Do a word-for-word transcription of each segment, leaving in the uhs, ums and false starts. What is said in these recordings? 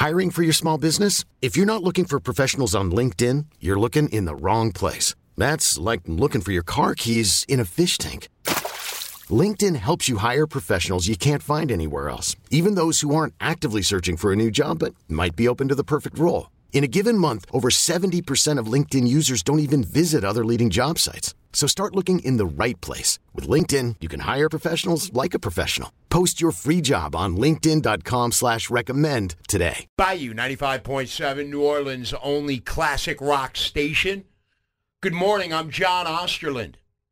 Hiring for your small business? If you're not looking for professionals on LinkedIn, you're looking in the wrong place. That's like looking for your car keys in a fish tank. LinkedIn helps you hire professionals you can't find anywhere else, even those who aren't actively searching for a new job but might be open to the perfect role. In a given month, over seventy percent of LinkedIn users don't even visit other leading job sites. So start looking in the right place. With LinkedIn, you can hire professionals like a professional. Post your free job on linkedin.com slash recommend today. Bayou ninety-five point seven, New Orleans' only classic rock station. Good morning, I'm John Osterland.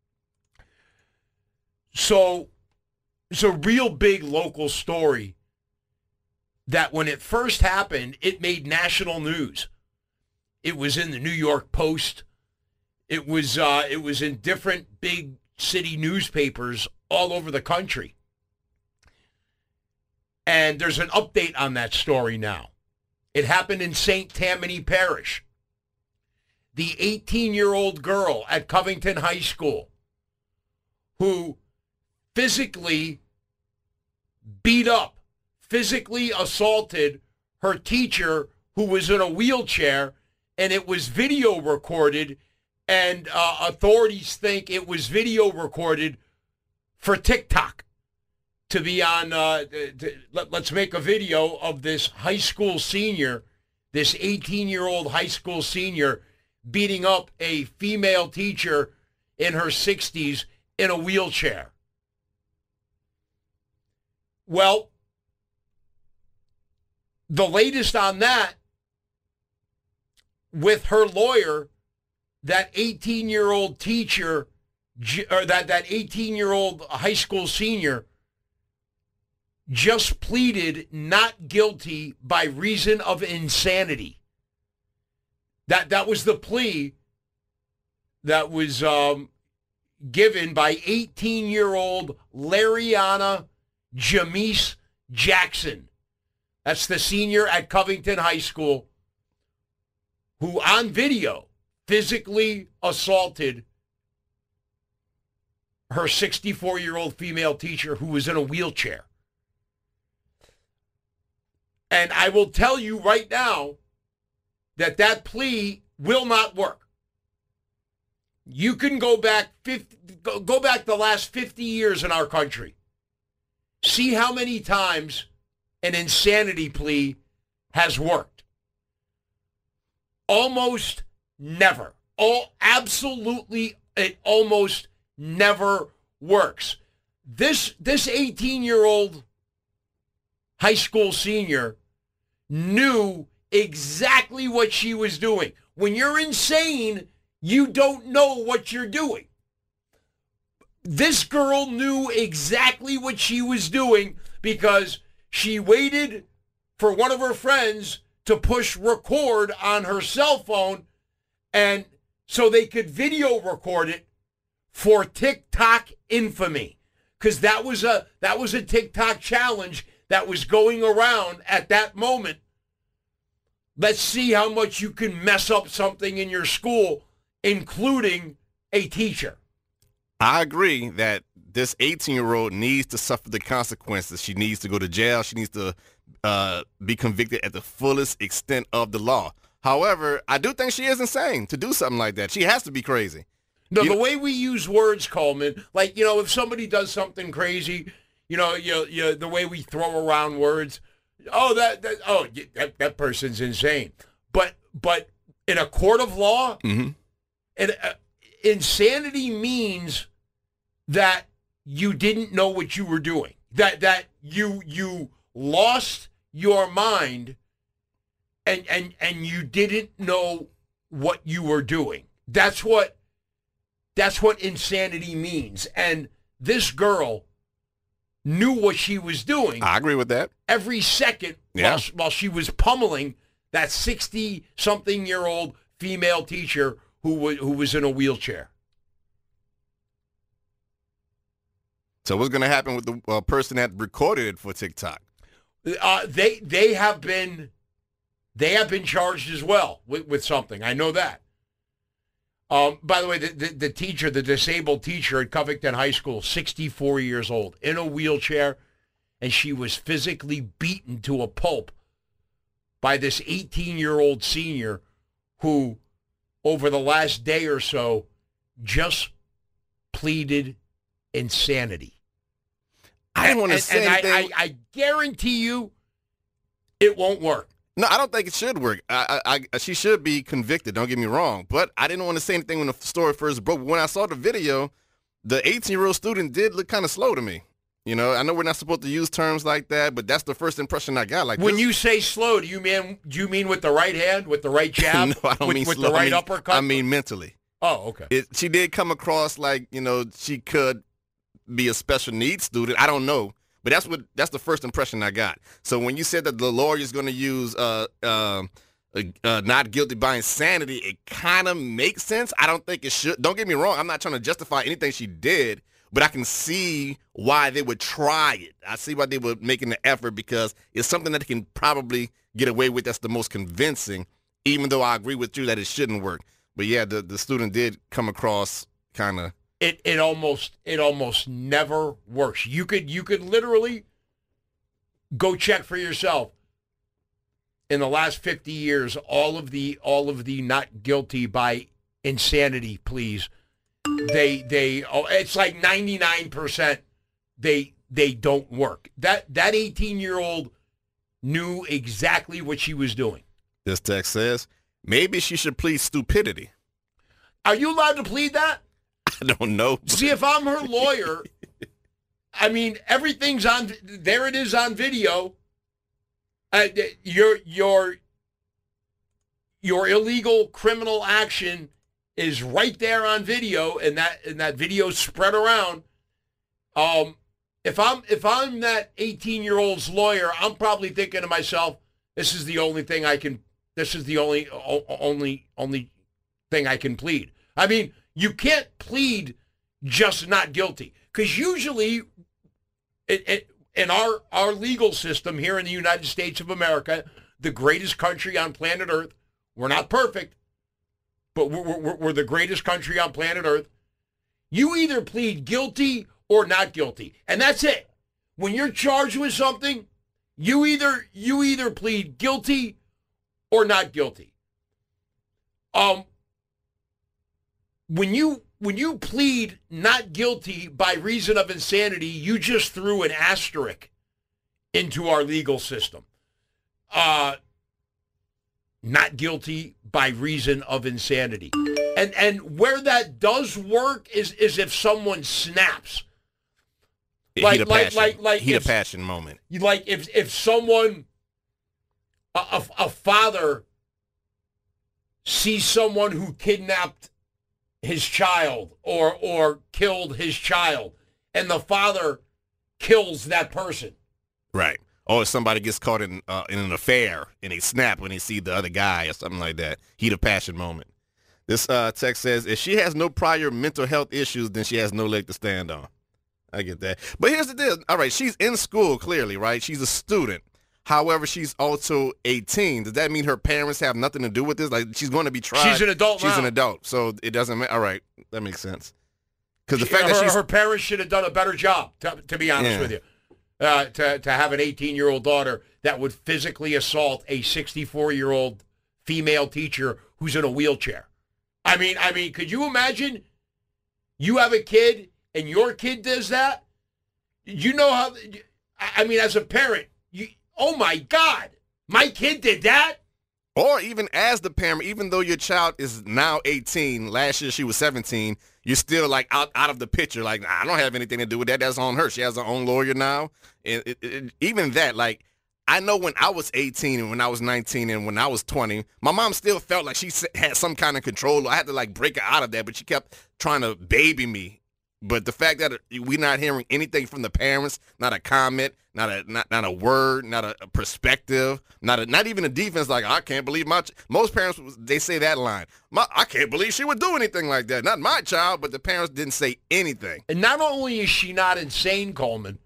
So, it's a real big local story that when it first happened, it made national news. It was in the New York Post. It was uh, it was in different big city newspapers all over the country. And there's an update on that story now. It happened in Saint Tammany Parish. The eighteen-year-old girl at Covington High School who physically beat up, physically assaulted her teacher who was in a wheelchair, and it was video recorded, and uh, authorities think it was video recorded for TikTok to be on, uh, to, let, let's make a video of this high school senior, this eighteen-year-old high school senior beating up a female teacher in her sixties in a wheelchair. Well, the latest on that, with her lawyer, that eighteen-year-old teacher, or that, that eighteen-year-old high school senior just pleaded not guilty by reason of insanity. That that was the plea that was um, given by eighteen-year-old Lariana Jamise Jackson. That's the senior at Covington High School who, on video, physically assaulted her sixty-four-year-old female teacher who was in a wheelchair. And I will tell you right now that that plea will not work. You can go back fifty, go, go back the last fifty years in our country. See how many times an insanity plea has worked. Almost never. All absolutely, it almost never works. This this eighteen-year-old high school senior knew exactly what she was doing. When you're insane, you don't know what you're doing. This girl knew exactly what she was doing because she waited for one of her friends to push record on her cell phone, and so they could video record it for TikTok infamy, because that was a that was a TikTok challenge that was going around at that moment. Let's see how much you can mess up something in your school, including a teacher. I agree that this eighteen-year-old needs to suffer the consequences. She needs to go to jail. She needs to uh, be convicted at the fullest extent of the law. However, I do think she is insane to do something like that. She has to be crazy. No, you the know, way we use words, Coleman, like, you know, if somebody does something crazy, you know, you, you, the way we throw around words, oh, that, that oh, that, that person's insane. But but in a court of law, mm-hmm. and, uh, insanity means that you didn't know what you were doing, that that you you lost your mind, and and and you didn't know what you were doing. That's what that's what insanity means. And this girl knew what she was doing. I agree with that. Every second Yeah. while, while she was pummeling that sixty-something-year-old female teacher who was, who was in a wheelchair. So what's going to happen with the uh, person that recorded it for TikTok? Uh, they they have been they have been charged as well with, with something. I know that. Um, by the way, the, the, the teacher, the disabled teacher at Covington High School, sixty-four years old, in a wheelchair, and she was physically beaten to a pulp by this eighteen-year-old senior who, over the last day or so, just pleaded insanity. I didn't want to and, say and anything. I, I, I guarantee you it won't work. No, I don't think it should work. I, I, I, she should be convicted, don't get me wrong. But I didn't want to say anything when the story first broke. When I saw the video, the eighteen-year-old student did look kind of slow to me. You know, I know we're not supposed to use terms like that, but that's the first impression I got. Like when this, you say slow, do you mean do you mean with the right hand, with the right jab, no, I don't with, mean with slow. the right I mean, uppercut? I mean mentally. Oh, okay. It, she did come across like, you know, she could be a special needs student. I don't know, but that's what that's the first impression I got. So when you said that the lawyer's going to use uh, uh, uh, not guilty by insanity, it kind of makes sense. I don't think it should. Don't get me wrong. I'm not trying to justify anything she did, but I can see why they would try it. I see why they were making the effort because it's something that they can probably get away with that's the most convincing, even though I agree with you that it shouldn't work. But, yeah, the, the student did come across kind of. It it almost it almost never works. You could you could literally go check for yourself. In the last fifty years, all of the all of the not guilty by insanity pleas, they they oh, it's like ninety-nine percent they they don't work. That that eighteen-year-old knew exactly what she was doing. This text says, maybe she should plead stupidity. Are you allowed to plead that? I don't know. See, if I'm her lawyer, I mean, everything's on, there it is on video. Uh, your, your, your illegal criminal action is right there on video, and that, and that video spread around. Um, if I'm, if I'm that eighteen-year-old's lawyer, I'm probably thinking to myself, this is the only thing I can, this is the only, only, only thing I can plead. I mean, you can't plead just not guilty, because usually it, it, in our, our legal system here in the United States of America, the greatest country on planet Earth, we're not perfect, but we're, we're, we're the greatest country on planet Earth. You either plead guilty or not guilty, and that's it. When you're charged with something, you either you either plead guilty or not guilty. Um. When you when you plead not guilty by reason of insanity, you just threw an asterisk into our legal system. Uh, not guilty by reason of insanity. And and where that does work is, is if someone snaps. Like, heat of like, passion. like, like heat if, of passion moment. Like if, if someone, a, a, a father sees someone who kidnapped his child or or killed his child, and the father kills that person. Right. Or if somebody gets caught in uh, in an affair and they snap when they see the other guy or something like that. Heat of passion moment. This uh, text says, if she has no prior mental health issues, then she has no leg to stand on. I get that. But here's the deal. All right, she's in school, clearly, right? She's a student. However, she's also eighteen. Does that mean her parents have nothing to do with this? Like, she's going to be tried. She's an adult She's now. an adult, so it doesn't matter. All right, that makes sense. Because the She, fact her, that she's... her parents should have done a better job, to, to be honest Yeah. with you, uh, to, to have an eighteen-year-old daughter that would physically assault a sixty-four-year-old female teacher who's in a wheelchair. I mean, I mean, could you imagine you have a kid and your kid does that? You know how... I mean, as a parent, you... Oh, my God. My kid did that? Or even as the parent, even though your child is now eighteen, last year she was seventeen, you're still like out, out of the picture. Like, nah, I don't have anything to do with that. That's on her. She has her own lawyer now. And it, it, even that, like, I know when I was eighteen and when I was nineteen and when I was twenty, my mom still felt like she had some kind of control. I had to, like, break her out of that, but she kept trying to baby me. But the fact that we're not hearing anything from the parents, not a comment, not a not, not a word, not a, a perspective, not a, not even a defense. Like, I can't believe my ch-. Most parents, they say that line. My, I can't believe she would do anything like that. Not my child, but the parents didn't say anything. And not only is she not insane, Coleman,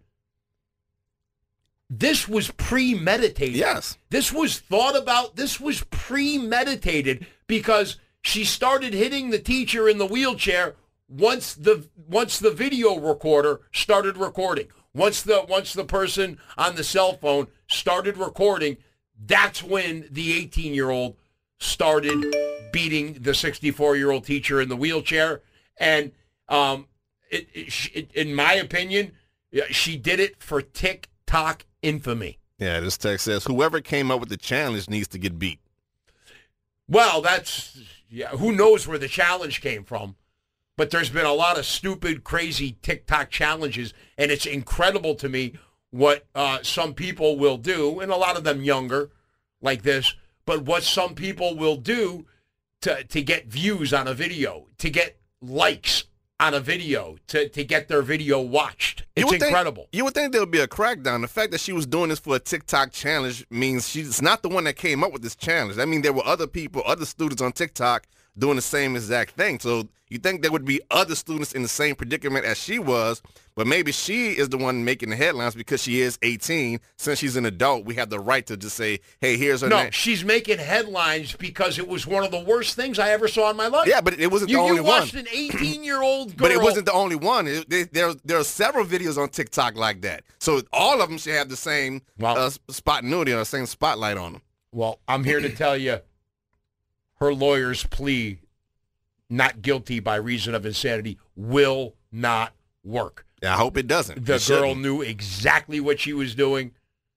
this was premeditated. Yes. This was thought about. This was premeditated because she started hitting the teacher in the wheelchair once the once the video recorder started recording. Once the once the person on the cell phone started recording, That's when the eighteen-year-old started beating the sixty-four-year-old teacher in the wheelchair. And um, it, it, it, in my opinion, she did it for TikTok infamy. Yeah, this text says, whoever came up with the challenge needs to get beat. Well, that's, yeah, who knows where the challenge came from. But there's been a lot of stupid, crazy TikTok challenges, and it's incredible to me what uh, some people will do, and a lot of them younger like this, but what some people will do to, to get views on a video, to get likes on a video, to, to get their video watched. It's incredible. Think, you would think there would be a crackdown. The fact that she was doing this for a TikTok challenge means she's not the one that came up with this challenge. I mean, there were other people, other students on TikTok doing the same exact thing. So you think there would be other students in the same predicament as she was, but maybe she is the one making the headlines because she is eighteen. Since she's an adult, we have the right to just say, hey, here's her no, name. No, she's making headlines because it was one of the worst things I ever saw in my life. Yeah, but it wasn't you, the only you one. You watched an eighteen-year-old girl. But it wasn't the only one. It, they, there, there are several videos on TikTok like that. So all of them should have the same well, uh, spotnuity or the same spotlight on them. Well, I'm here to tell you her lawyer's plea not guilty by reason of insanity will not work. I hope it doesn't. The it girl shouldn't. knew exactly what she was doing.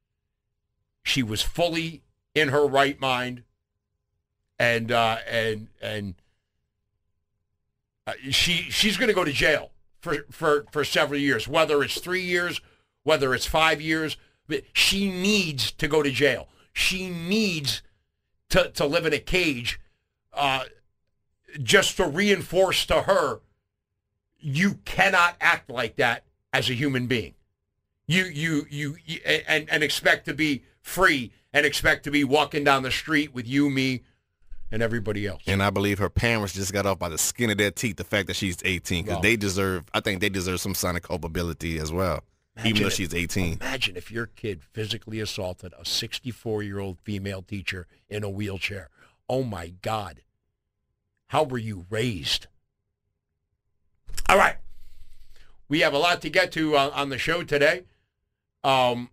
She was fully in her right mind, and uh, and and uh, she she's going to go to jail for, for for several years. Whether it's three years, whether it's five years, but she needs to go to jail. She needs to to live in a cage. Uh, just to reinforce to her, you cannot act like that as a human being. You, you, you, you and, and expect to be free and expect to be walking down the street with you, me, and everybody else. And I believe her parents just got off by the skin of their teeth the fact that she's eighteen, because well, they deserve, I think they deserve some sign of culpability as well, even though if, she's eighteen. Imagine if your kid physically assaulted a sixty-four-year-old female teacher in a wheelchair. Oh, my God. How were you raised? All right. We have a lot to get to uh, on the show today. Um,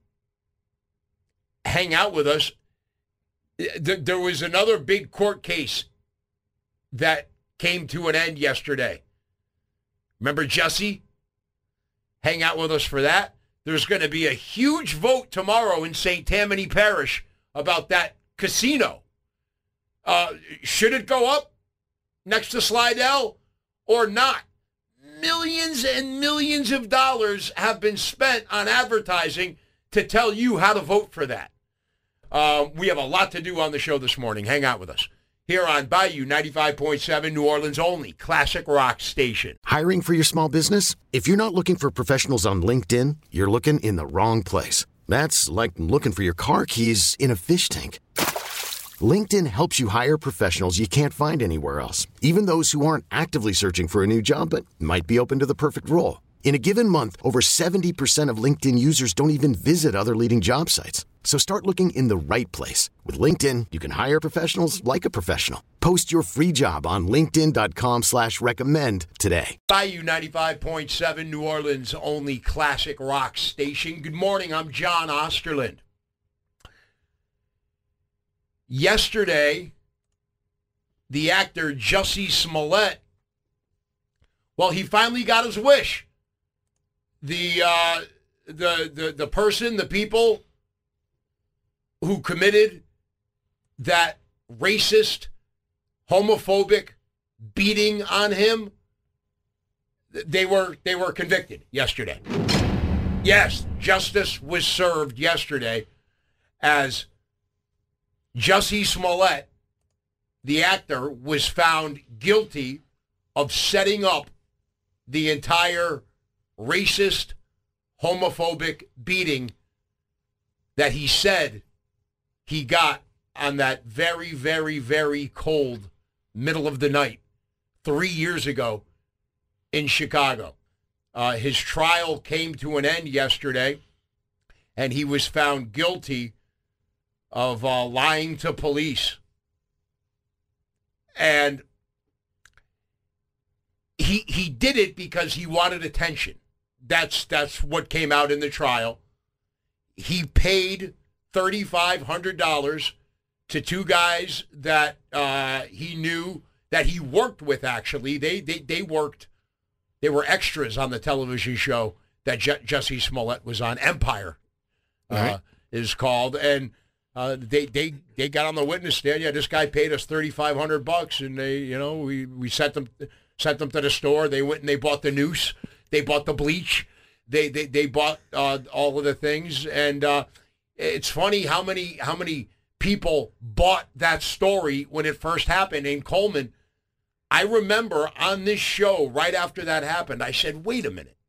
hang out with us. Th- there was another big court case that came to an end yesterday. Remember Jesse? Hang out with us for that. There's going to be a huge vote tomorrow in Saint Tammany Parish about that casino. Uh, should it go up next to Slidell or not? Millions and millions of dollars have been spent on advertising to tell you how to vote for that. Uh, we have a lot to do on the show this morning. Hang out with us here on Bayou ninety-five point seven, New Orleans' only classic rock station. Hiring for your small business? If you're not looking for professionals on LinkedIn, you're looking in the wrong place. That's like looking for your car keys in a fish tank. LinkedIn helps you hire professionals you can't find anywhere else, even those who aren't actively searching for a new job but might be open to the perfect role. In a given month, over seventy percent of LinkedIn users don't even visit other leading job sites. So start looking in the right place. With LinkedIn, you can hire professionals like a professional. Post your free job on linkedin.com slash recommend today. Bayou ninety-five point seven, New Orleans' only classic rock station. Good morning, I'm John Osterland. Yesterday, the actor Jussie Smollett, well, he finally got his wish. The, uh, the, the, the person, the people who committed that racist, homophobic beating on him, they were, they were convicted yesterday. Yes, justice was served yesterday as Jussie Smollett, the actor, was found guilty of setting up the entire racist, homophobic beating that he said he got on that very, very, very cold middle of the night three years ago in Chicago. Uh, his trial came to an end yesterday, and he was found guilty of uh, lying to police. And he he did it because he wanted attention. That's that's what came out in the trial. He paid thirty-five hundred dollars to two guys that uh, he knew, that he worked with, actually. They they they worked, they were extras on the television show that Je- Jussie Smollett was on. Empire uh, right. is called. And uh, they, they they got on the witness stand. Yeah, this guy paid us thirty-five hundred bucks, and they, you know, we, we sent them sent them to the store. They went and they bought the noose. They bought the bleach. They they, they bought uh, all of the things. And uh, it's funny how many how many people bought that story when it first happened in Coleman. I remember on this show, right after that happened, I said, wait a minute.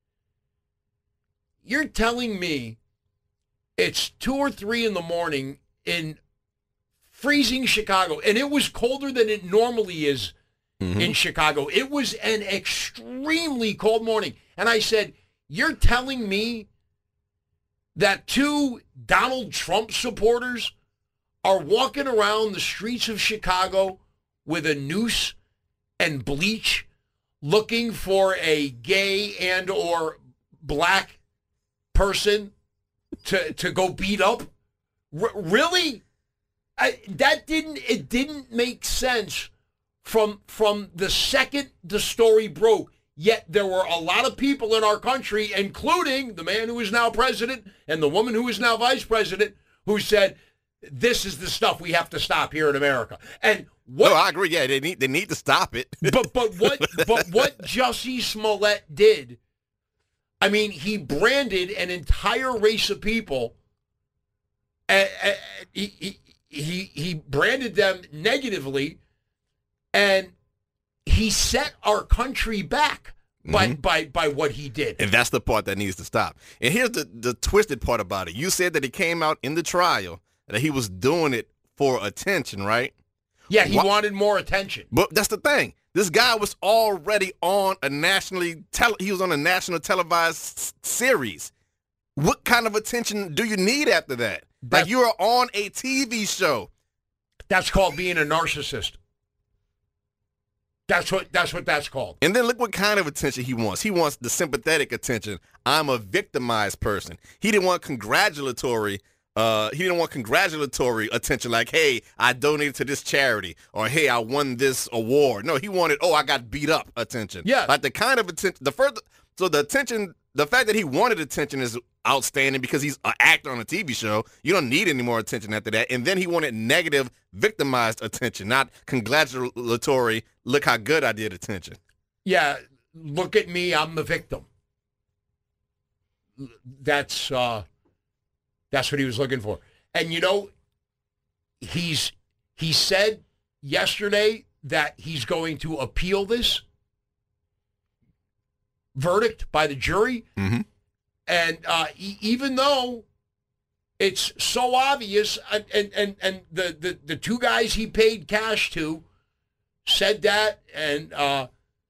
You're telling me it's two or three in the morning in freezing Chicago, and it was colder than it normally is mm-hmm. in Chicago. It was an extremely cold morning. And I said, you're telling me that two Donald Trump supporters are walking around the streets of Chicago with a noose and bleach looking for a gay and or black person to to go beat up? R- really? I, that didn't, it didn't make sense from from the second the story broke. Yet there were a lot of people in our country, including the man who is now president and the woman who is now vice president, who said, this is the stuff we have to stop here in America. And what? No, I agree. Yeah, they need they need to stop it. but but what but what Jussie Smollett did, I mean, he branded an entire race of people. Uh, uh, he, he he branded them negatively, and he set our country back by mm-hmm. by by what he did. And that's the part that needs to stop. And here's the the twisted part about it. You said that it came out in the trial that he was doing it for attention, right? Yeah, he Why? wanted more attention. But that's the thing. This guy was already on a nationally tele- he was on a national televised s- series. What kind of attention do you need after that? That's, like, you are on a T V show. That's called being a narcissist. That's what that's what that's called. And then look what kind of attention he wants. He wants the sympathetic attention. I'm a victimized person. He didn't want congratulatory Uh, he didn't want congratulatory attention like, hey, I donated to this charity, or hey, I won this award. No, he wanted, oh, I got beat up attention. Yeah. Like the kind of attention, the further, so the attention, the fact that he wanted attention is outstanding because he's an actor on a T V show. You don't need any more attention after that. And then he wanted negative, victimized attention, not congratulatory, look how good I did attention. Yeah, look at me, I'm the victim. That's, uh, That's what he was looking for. And, you know, he's he said yesterday that he's going to appeal this verdict by the jury. Mm-hmm. And uh, e- even though it's so obvious, and, and, and, and the, the, the two guys he paid cash to said that, and uh,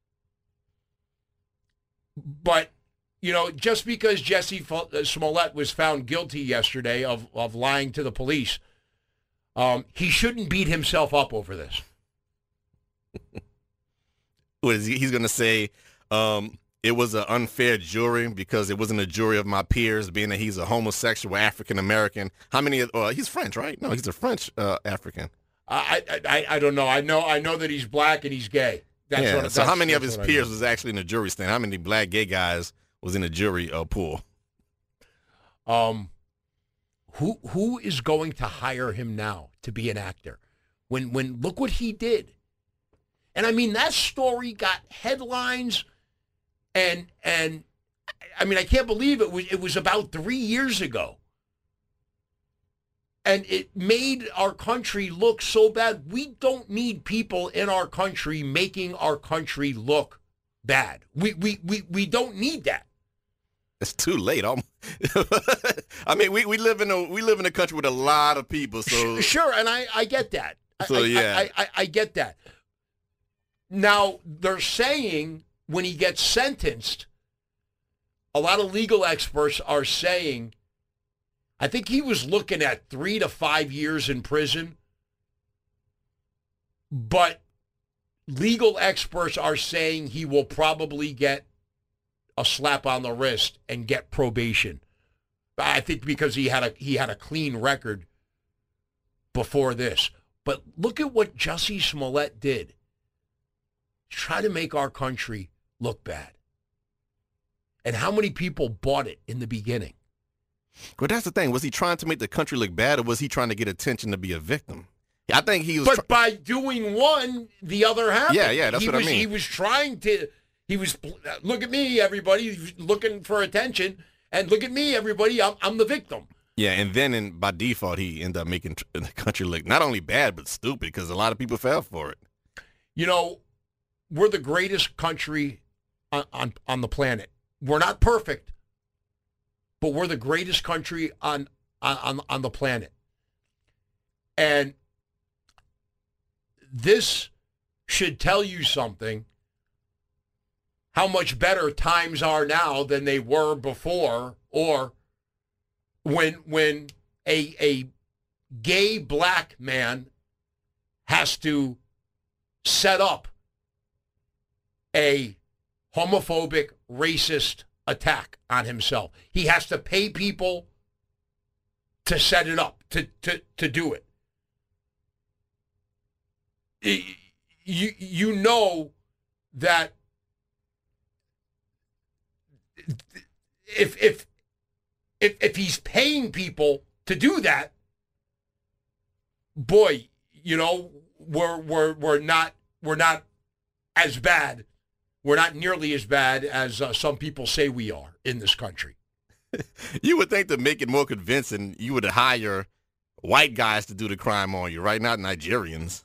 but... You know, just because Jussie Smollett was found guilty yesterday of, of lying to the police, um, he shouldn't beat himself up over this. What is he? He's going to say um, it was an unfair jury because it wasn't a jury of my peers, being that he's a homosexual African-American. How many? Uh, he's French, right? No, he's a French uh, African. I, I I don't know. I know I know that he's black and he's gay. That's yeah. What, so how many of his peers was actually in the jury stand? How many black gay guys was in a jury uh, pool? Um, who who is going to hire him now to be an actor? When when look what he did, and I mean that story got headlines, and and I mean I can't believe it was it was about three years ago, and it made our country look so bad. We don't need people in our country making our country look bad. We we we we don't need that. It's too late. I mean, we, we live in a we live in a country with a lot of people. So sure, and I, I get that. So I, yeah, I, I, I get that. Now they're saying when he gets sentenced, a lot of legal experts are saying, I think he was looking at three to five years in prison, but legal experts are saying he will probably get a slap on the wrist and get probation. I think because he had a he had a clean record before this. But look at what Jussie Smollett did. Try to make our country look bad. And how many people bought it in the beginning? Well, that's the thing. Was he trying to make the country look bad, or was he trying to get attention to be a victim? I think he was. But tr- by doing one, the other happened. Yeah, yeah, that's he what was, I mean. He was trying to. He was look at me, everybody, he was looking for attention, and look at me, everybody. I'm I'm the victim. Yeah, and then in, by default, he ended up making tr- the country look not only bad but stupid because a lot of people fell for it. You know, we're the greatest country on on, on the planet. We're not perfect, but we're the greatest country on on on the planet. And this should tell you something, how much better times are now than they were before, or when when a a gay black man has to set up a homophobic, racist attack on himself. He has to pay people to set it up, to to, to do it. You you know that if if if if he's paying people to do that, boy, you know, we're we're we're not we're not as bad. We're not nearly as bad as uh, some people say we are in this country. You would think to make it more convincing, you would hire white guys to do the crime on you, right? Not Nigerians.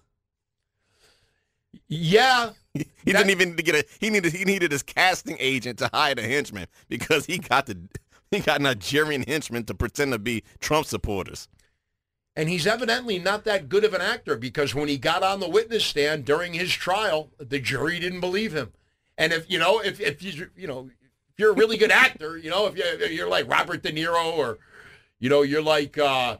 Yeah. He that, didn't even need to get a. He needed. He needed his casting agent to hire the henchman because he got the. He got Nigerian henchmen to pretend to be Trump supporters. And he's evidently not that good of an actor because when he got on the witness stand during his trial, the jury didn't believe him. And if you know, if if you you know, if you're a really good actor, you know, if you're, if you're like Robert De Niro or, you know, you're like uh,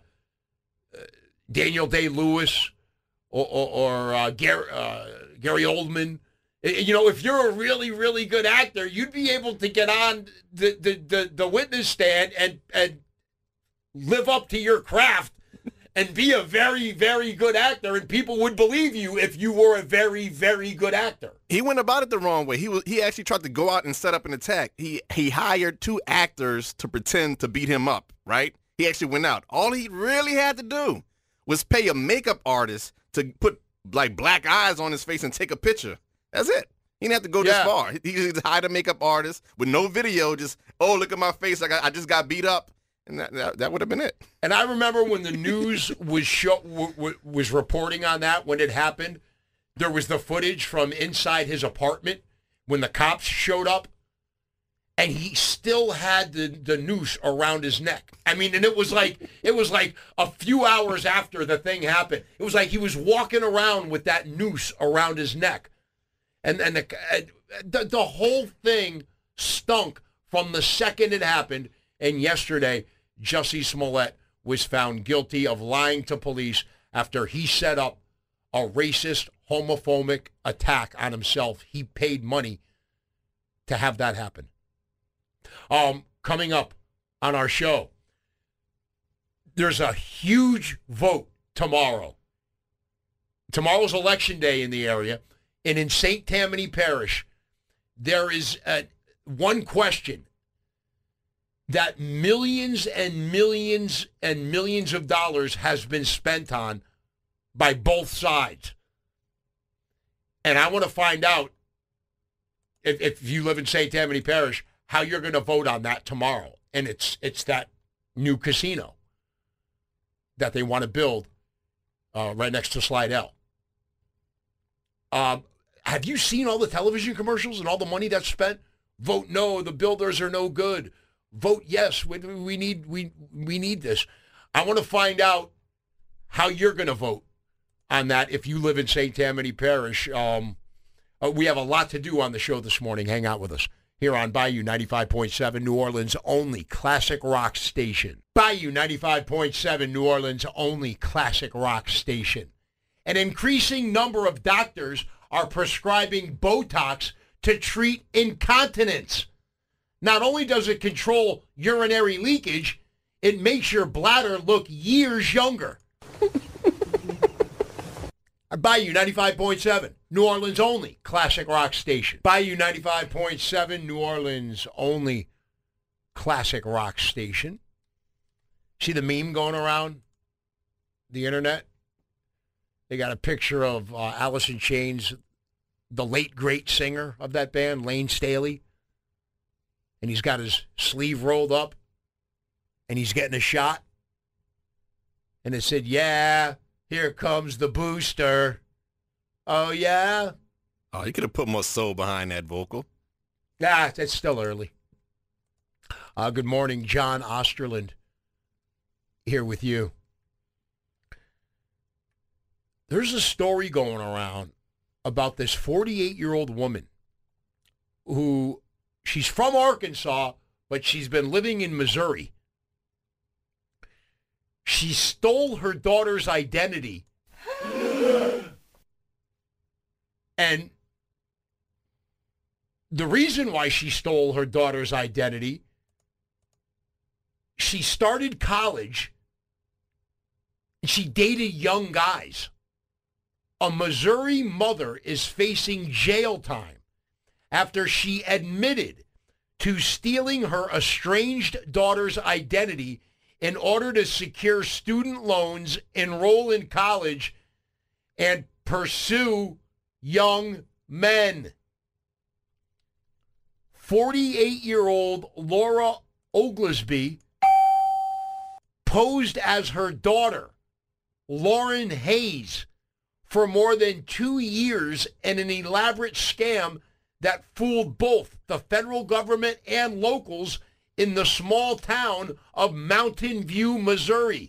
Daniel Day-Lewis or or, or uh, Gary, uh, Gary Oldman. You know, if you're a really, really good actor, you'd be able to get on the, the, the, the witness stand and, and live up to your craft and be a very, very good actor, and people would believe you if you were a very, very good actor. He went about it the wrong way. He was he actually tried to go out and set up an attack. He he hired two actors to pretend to beat him up, right? He actually went out. All he really had to do was pay a makeup artist to put like black eyes on his face and take a picture. That's it. He didn't have to go yeah. this far. He just hired a makeup artist with no video. Just, oh, look at my face. I got, I just got beat up. And that, that, that would have been it. And I remember when the news was show, w- w- was reporting on that when it happened, there was the footage from inside his apartment when the cops showed up, and he still had the, the noose around his neck. I mean, and it was like it was like a few hours after the thing happened. It was like he was walking around with that noose around his neck. And and the, the the whole thing stunk from the second it happened. And yesterday, Jussie Smollett was found guilty of lying to police after he set up a racist, homophobic attack on himself. He paid money to have that happen. Um, coming up on our show, there's a huge vote tomorrow. Tomorrow's election day in the area. And in Saint Tammany Parish, there is a, one question that millions and millions and millions of dollars has been spent on by both sides. And I want to find out, if, if you live in Saint Tammany Parish, how you're going to vote on that tomorrow. And it's it's that new casino that they want to build uh, right next to Slidell. Um, have you seen all the television commercials and all the money that's spent? Vote no, the builders are no good. Vote yes, we, we need we we need this. I want to find out how you're going to vote on that if you live in Saint Tammany Parish. Um, uh, we have a lot to do on the show this morning. Hang out with us here on Bayou ninety-five point seven, New Orleans' only classic rock station. Bayou ninety-five point seven, New Orleans' only classic rock station. An increasing number of doctors are prescribing Botox to treat incontinence. Not only does it control urinary leakage, It makes your bladder look years younger. Bayou ninety-five point seven, New Orleans only classic rock station. Bayou ninety-five point seven, New Orleans only classic rock station. See the meme going around the internet? They got a picture of uh, Alice in Chains, the late great singer of that band, Lane Staley. And he's got his sleeve rolled up, and he's getting a shot. And it said, yeah, here comes the booster. Oh, yeah? Oh, you could have put more soul behind that vocal. Nah, that's still early. Uh, good morning, John Osterland, here with you. There's a story going around about this forty-eight-year-old woman who, she's from Arkansas, but she's been living in Missouri. She stole her daughter's identity. And the reason why she stole her daughter's identity, she started college and she dated young guys. A Missouri mother is facing jail time after she admitted to stealing her estranged daughter's identity in order to secure student loans, enroll in college, and pursue young men. forty-eight-year-old Laura Oglesby posed as her daughter, Lauren Hayes, for more than two years in an elaborate scam that fooled both the federal government and locals in the small town of Mountain View, Missouri.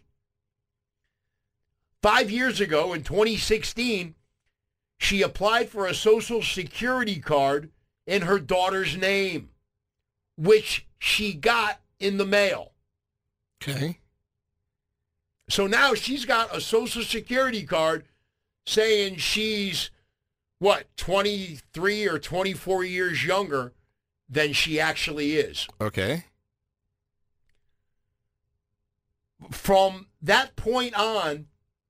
Five years ago, in twenty sixteen, she applied for a Social Security card in her daughter's name, which she got in the mail. Okay. So now she's got a Social Security card saying she's, what, twenty-three or twenty-four years younger than she actually is. Okay. From that point on,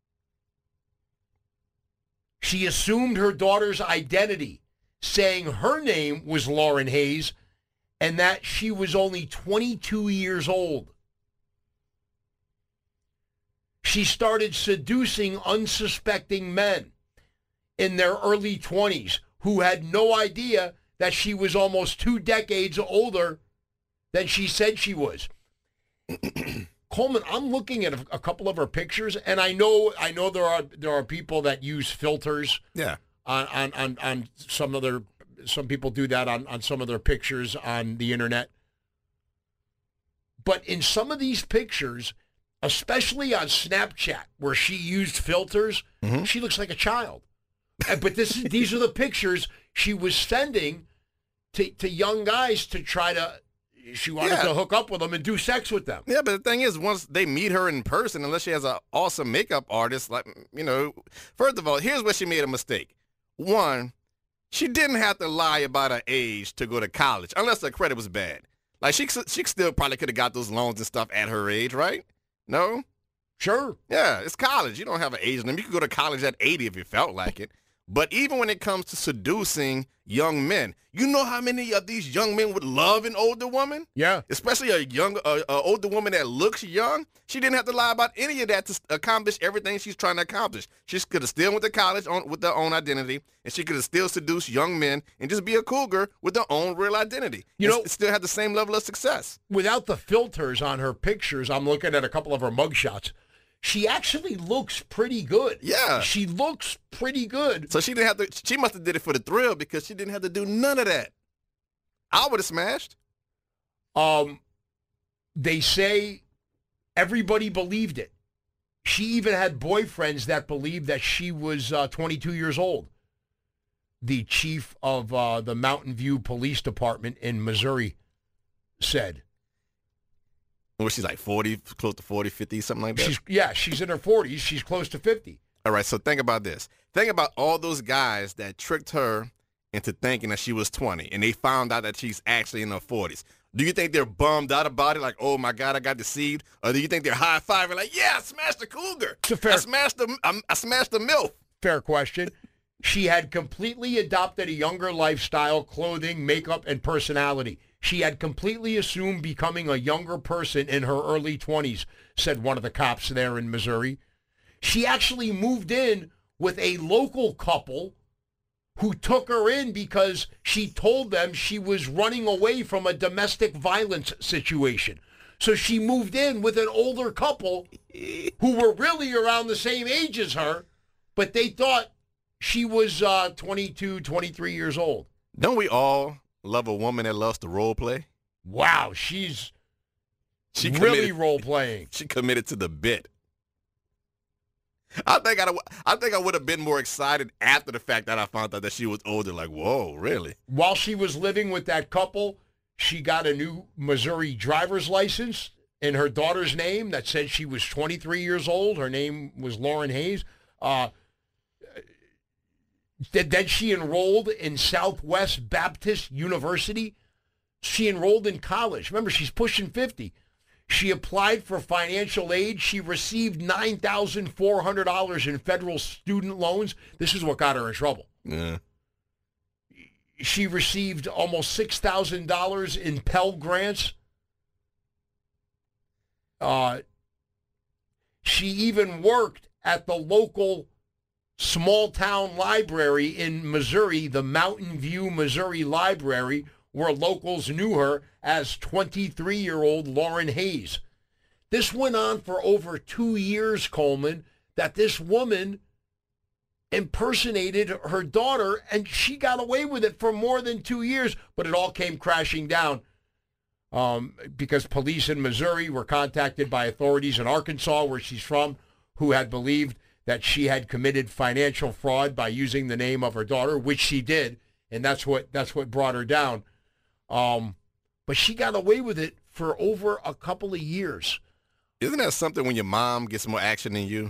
she assumed her daughter's identity, saying her name was Lauren Hayes and that she was only twenty-two years old. She started seducing unsuspecting men in their early twenties who had no idea that she was almost two decades older than she said she was. Coleman, I'm looking at a, a couple of her pictures, and I know I know there are there are people that use filters. Yeah. On on on, on some of their some people do that on, on some of their pictures on the internet. But in some of these pictures, especially on Snapchat, where she used filters, mm-hmm. she looks like a child. But this is, these are the pictures she was sending to, to young guys to try to, she wanted yeah. to hook up with them and do sex with them. Yeah, but the thing is, once they meet her in person, unless she has an awesome makeup artist, like, you know, first of all, here's where she made a mistake. One, she didn't have to lie about her age to go to college, unless her credit was bad. Like, she, she still probably could have got those loans and stuff at her age, right? No? Sure. Yeah, it's college. You don't have an age limit. You could go to college at eighty if you felt like it. But even when it comes to seducing young men, you know how many of these young men would love an older woman? Yeah. Especially a young, uh, a older woman that looks young. She didn't have to lie about any of that to accomplish everything she's trying to accomplish. She could have still went to college on, with her own identity, and she could have still seduced young men and just be a cougar with her own real identity. You know, still have the same level of success. Without the filters on her pictures, I'm looking at a couple of her mugshots. She actually looks pretty good. Yeah. She looks pretty good. So she didn't have to, she must have did it for the thrill because she didn't have to do none of that. I would have smashed. Um, they say everybody believed it. She even had boyfriends that believed that she was uh, twenty-two years old. The chief of uh, the Mountain View Police Department in Missouri said. Or she's like forty, close to forty, fifty, something like that? She's, yeah, she's in her forties. She's close to fifty. All right, so think about this. Think about all those guys that tricked her into thinking that she was twenty, and they found out that she's actually in her forties. Do you think they're bummed out about it, like, oh, my God, I got deceived? Or do you think they're high-fiving, like, yeah, I smashed the cougar. It's a fair, I smashed the, I, I smashed the MILF. Fair question. She had completely adopted a younger lifestyle, clothing, makeup, and personality. She had completely assumed becoming a younger person in her early twenties, said one of the cops there in Missouri. She actually moved in with a local couple who took her in because she told them she was running away from a domestic violence situation. So she moved in with an older couple who were really around the same age as her, but they thought she was uh, twenty-two, twenty-three years old. Don't we all love a woman that loves to role play? Wow, she's she really role playing. She committed to the bit. I think I, I think I would have been more excited after the fact that I found out that she was older. Like, whoa, really? While she was living with that couple, she got a new Missouri driver's license in her daughter's name that said she was twenty-three years old. Her name was Lauren Hayes. Uh, then she enrolled in Southwest Baptist University. She enrolled in college. Remember, she's pushing fifty. She applied for financial aid. She received nine thousand four hundred dollars in federal student loans. This is what got her in trouble. Yeah. She received almost six thousand dollars in Pell Grants. Uh, she even worked at the local small-town library in Missouri, the Mountain View, Missouri Library, where locals knew her as twenty-three-year-old Lauren Hayes. This went on for over two years, Coleman, that this woman impersonated her daughter, and she got away with it for more than two years, but it all came crashing down um, because police in Missouri were contacted by authorities in Arkansas, where she's from, who had believed that she had committed financial fraud by using the name of her daughter, which she did, and that's what that's what brought her down. Um, but she got away with it for over a couple of years. Isn't that something when your mom gets more action than you?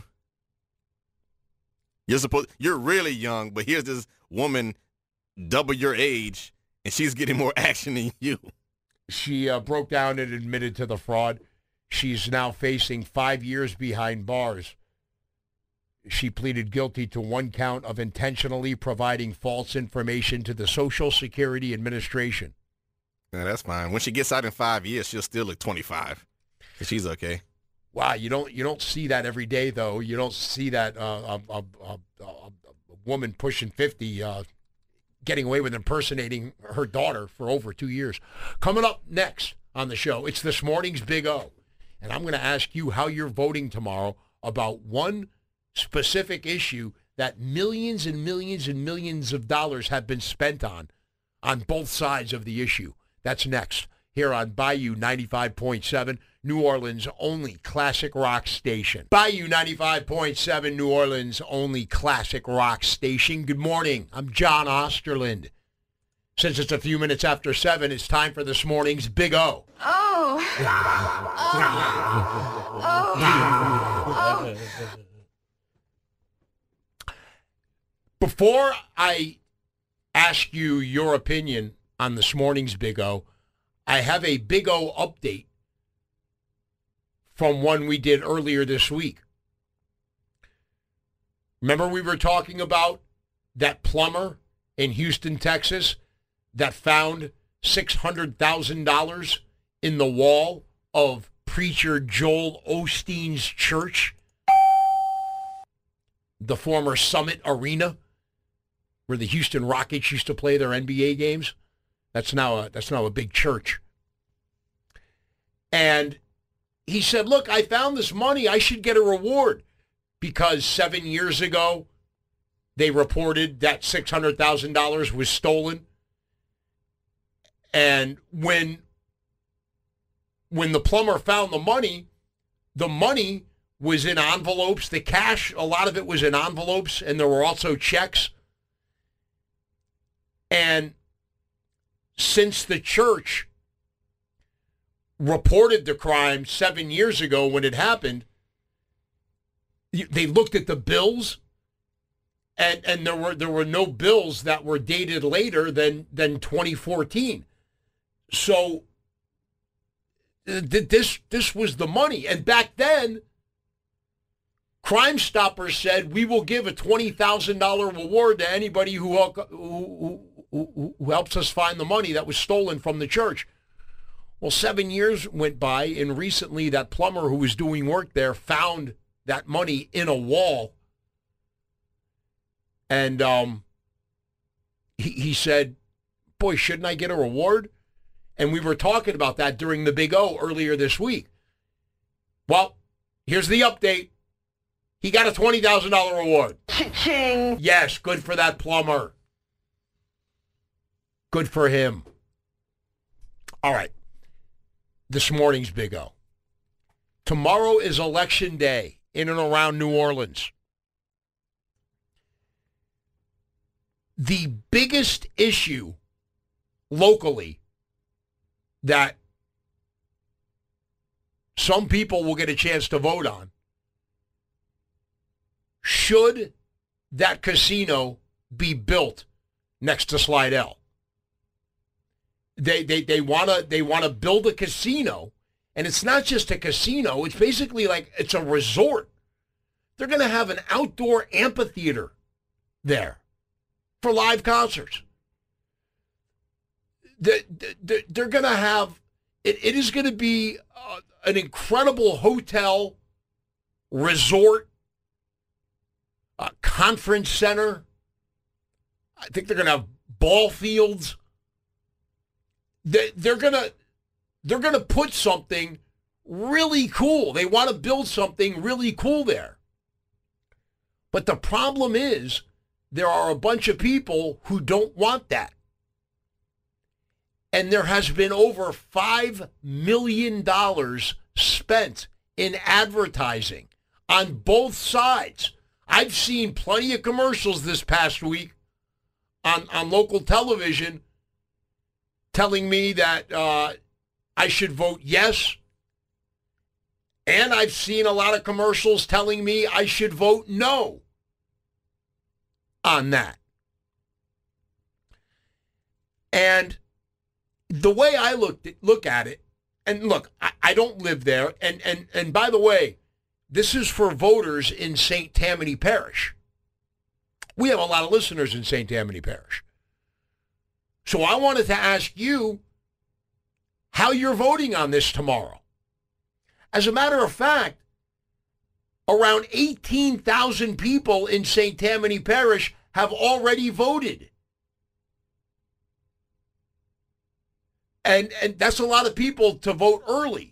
You're supposed you're really young, but here's this woman double your age, and she's getting more action than you. She uh, broke down and admitted to the fraud. She's now facing five years behind bars. She pleaded guilty to one count of intentionally providing false information to the Social Security Administration. Yeah, that's fine. When she gets out in five years, she'll still look twenty-five. So she's okay. Wow, you don't you don't see that every day, though. You don't see that uh, a, a, a, a woman pushing fifty uh, getting away with impersonating her daughter for over two years. Coming up next on the show, it's this morning's Big O. And I'm going to ask you how you're voting tomorrow about one specific issue that millions and millions and millions of dollars have been spent on, on both sides of the issue. That's next here on Bayou ninety-five point seven, New Orleans' only classic rock station. Bayou ninety-five point seven, New Orleans' only classic rock station. Good morning. I'm John Osterland. Since it's a few minutes after seven, it's time for this morning's Big O. Oh. Oh. Oh. Oh. Before I ask you your opinion on this morning's Big O, I have a Big O update from one we did earlier this week. Remember we were talking about that plumber in Houston, Texas, that found six hundred thousand dollars in the wall of preacher Joel Osteen's church, the former Summit Arena, where the Houston Rockets used to play their N B A games. That's now a, that's now a big church. And he said, look, I found this money. I should get a reward, because seven years ago, they reported that six hundred thousand dollars was stolen. And when, when the plumber found the money, the money was in envelopes. The cash, a lot of it was in envelopes, and there were also checks. And since the church reported the crime seven years ago when it happened, they looked at the bills, and, and there were there were no bills that were dated later than, than twenty fourteen. So th- this this was the money. And back then, Crime Stoppers said, we will give a twenty thousand dollars reward to anybody who, who, who, who helps us find the money that was stolen from the church. Well, seven years went by, and recently that plumber who was doing work there found that money in a wall. And um, he, he said, boy, shouldn't I get a reward? And we were talking about that during the Big O earlier this week. Well, here's the update. He got a twenty thousand dollars reward. Cha-ching. Yes, good for that plumber. Good for him. All right. This morning's Big O. Tomorrow is Election Day in and around New Orleans. The biggest issue locally that some people will get a chance to vote on, should that casino be built next to Slidell? They they they want to they want to build a casino, and it's not just a casino, it's basically like it's a resort. They're going to have an outdoor amphitheater there for live concerts. They're going to have, it, it is going to be uh, an incredible hotel, resort, uh, conference center. I think they're going to have ball fields. They, they're going to, they're going to put something really cool. They want to build something really cool there. But the problem is there are a bunch of people who don't want that. And there has been over five million dollars spent in advertising on both sides. I've seen plenty of commercials this past week on, on local television telling me that uh, I should vote yes. And I've seen a lot of commercials telling me I should vote no on that. And the way I looked at, look at it, and look, I, I don't live there, and, and, and by the way, this is for voters in Saint Tammany Parish. We have a lot of listeners in Saint Tammany Parish. So I wanted to ask you how you're voting on this tomorrow. As a matter of fact, around eighteen thousand people in Saint Tammany Parish have already voted. And, and that's a lot of people to vote early.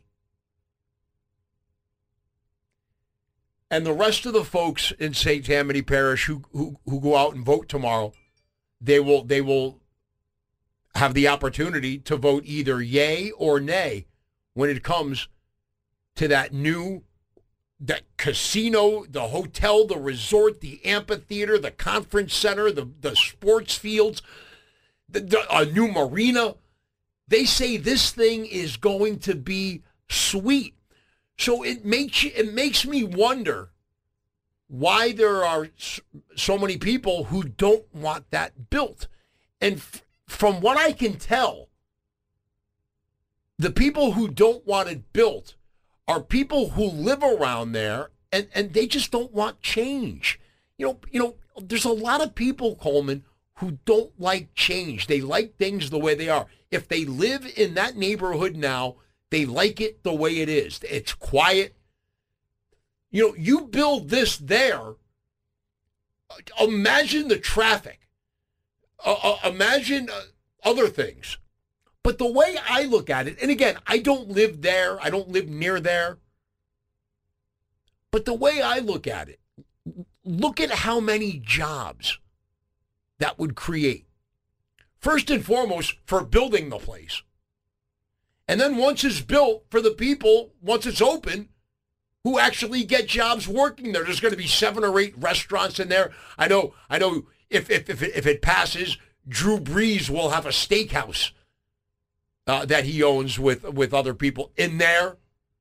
And the rest of the folks in Saint Tammany Parish who, who, who go out and vote tomorrow, they will they will have the opportunity to vote either yay or nay when it comes to that new that casino, the hotel, the resort, the amphitheater, the conference center, the, the sports fields, the, the, a new marina. They say this thing is going to be sweet. So it makes you, it makes me wonder why there are so many people who don't want that built. And f- from what I can tell, the people who don't want it built are people who live around there and, and they just don't want change. You know, you know, there's a lot of people, Coleman, who don't like change. They like things the way they are. If they live in that neighborhood now, they like it the way it is. It's quiet. You know, you build this there, imagine the traffic. Uh, uh, imagine uh, other things. But the way I look at it, and again, I don't live there. I don't live near there. But the way I look at it, look at how many jobs that would create. First and foremost, for building the place. And then once it's built, for the people, once it's open, who actually get jobs working there. There's going to be seven or eight restaurants in there. I know, I know if if if it, if it passes, Drew Brees will have a steakhouse uh, that he owns with, with other people in there.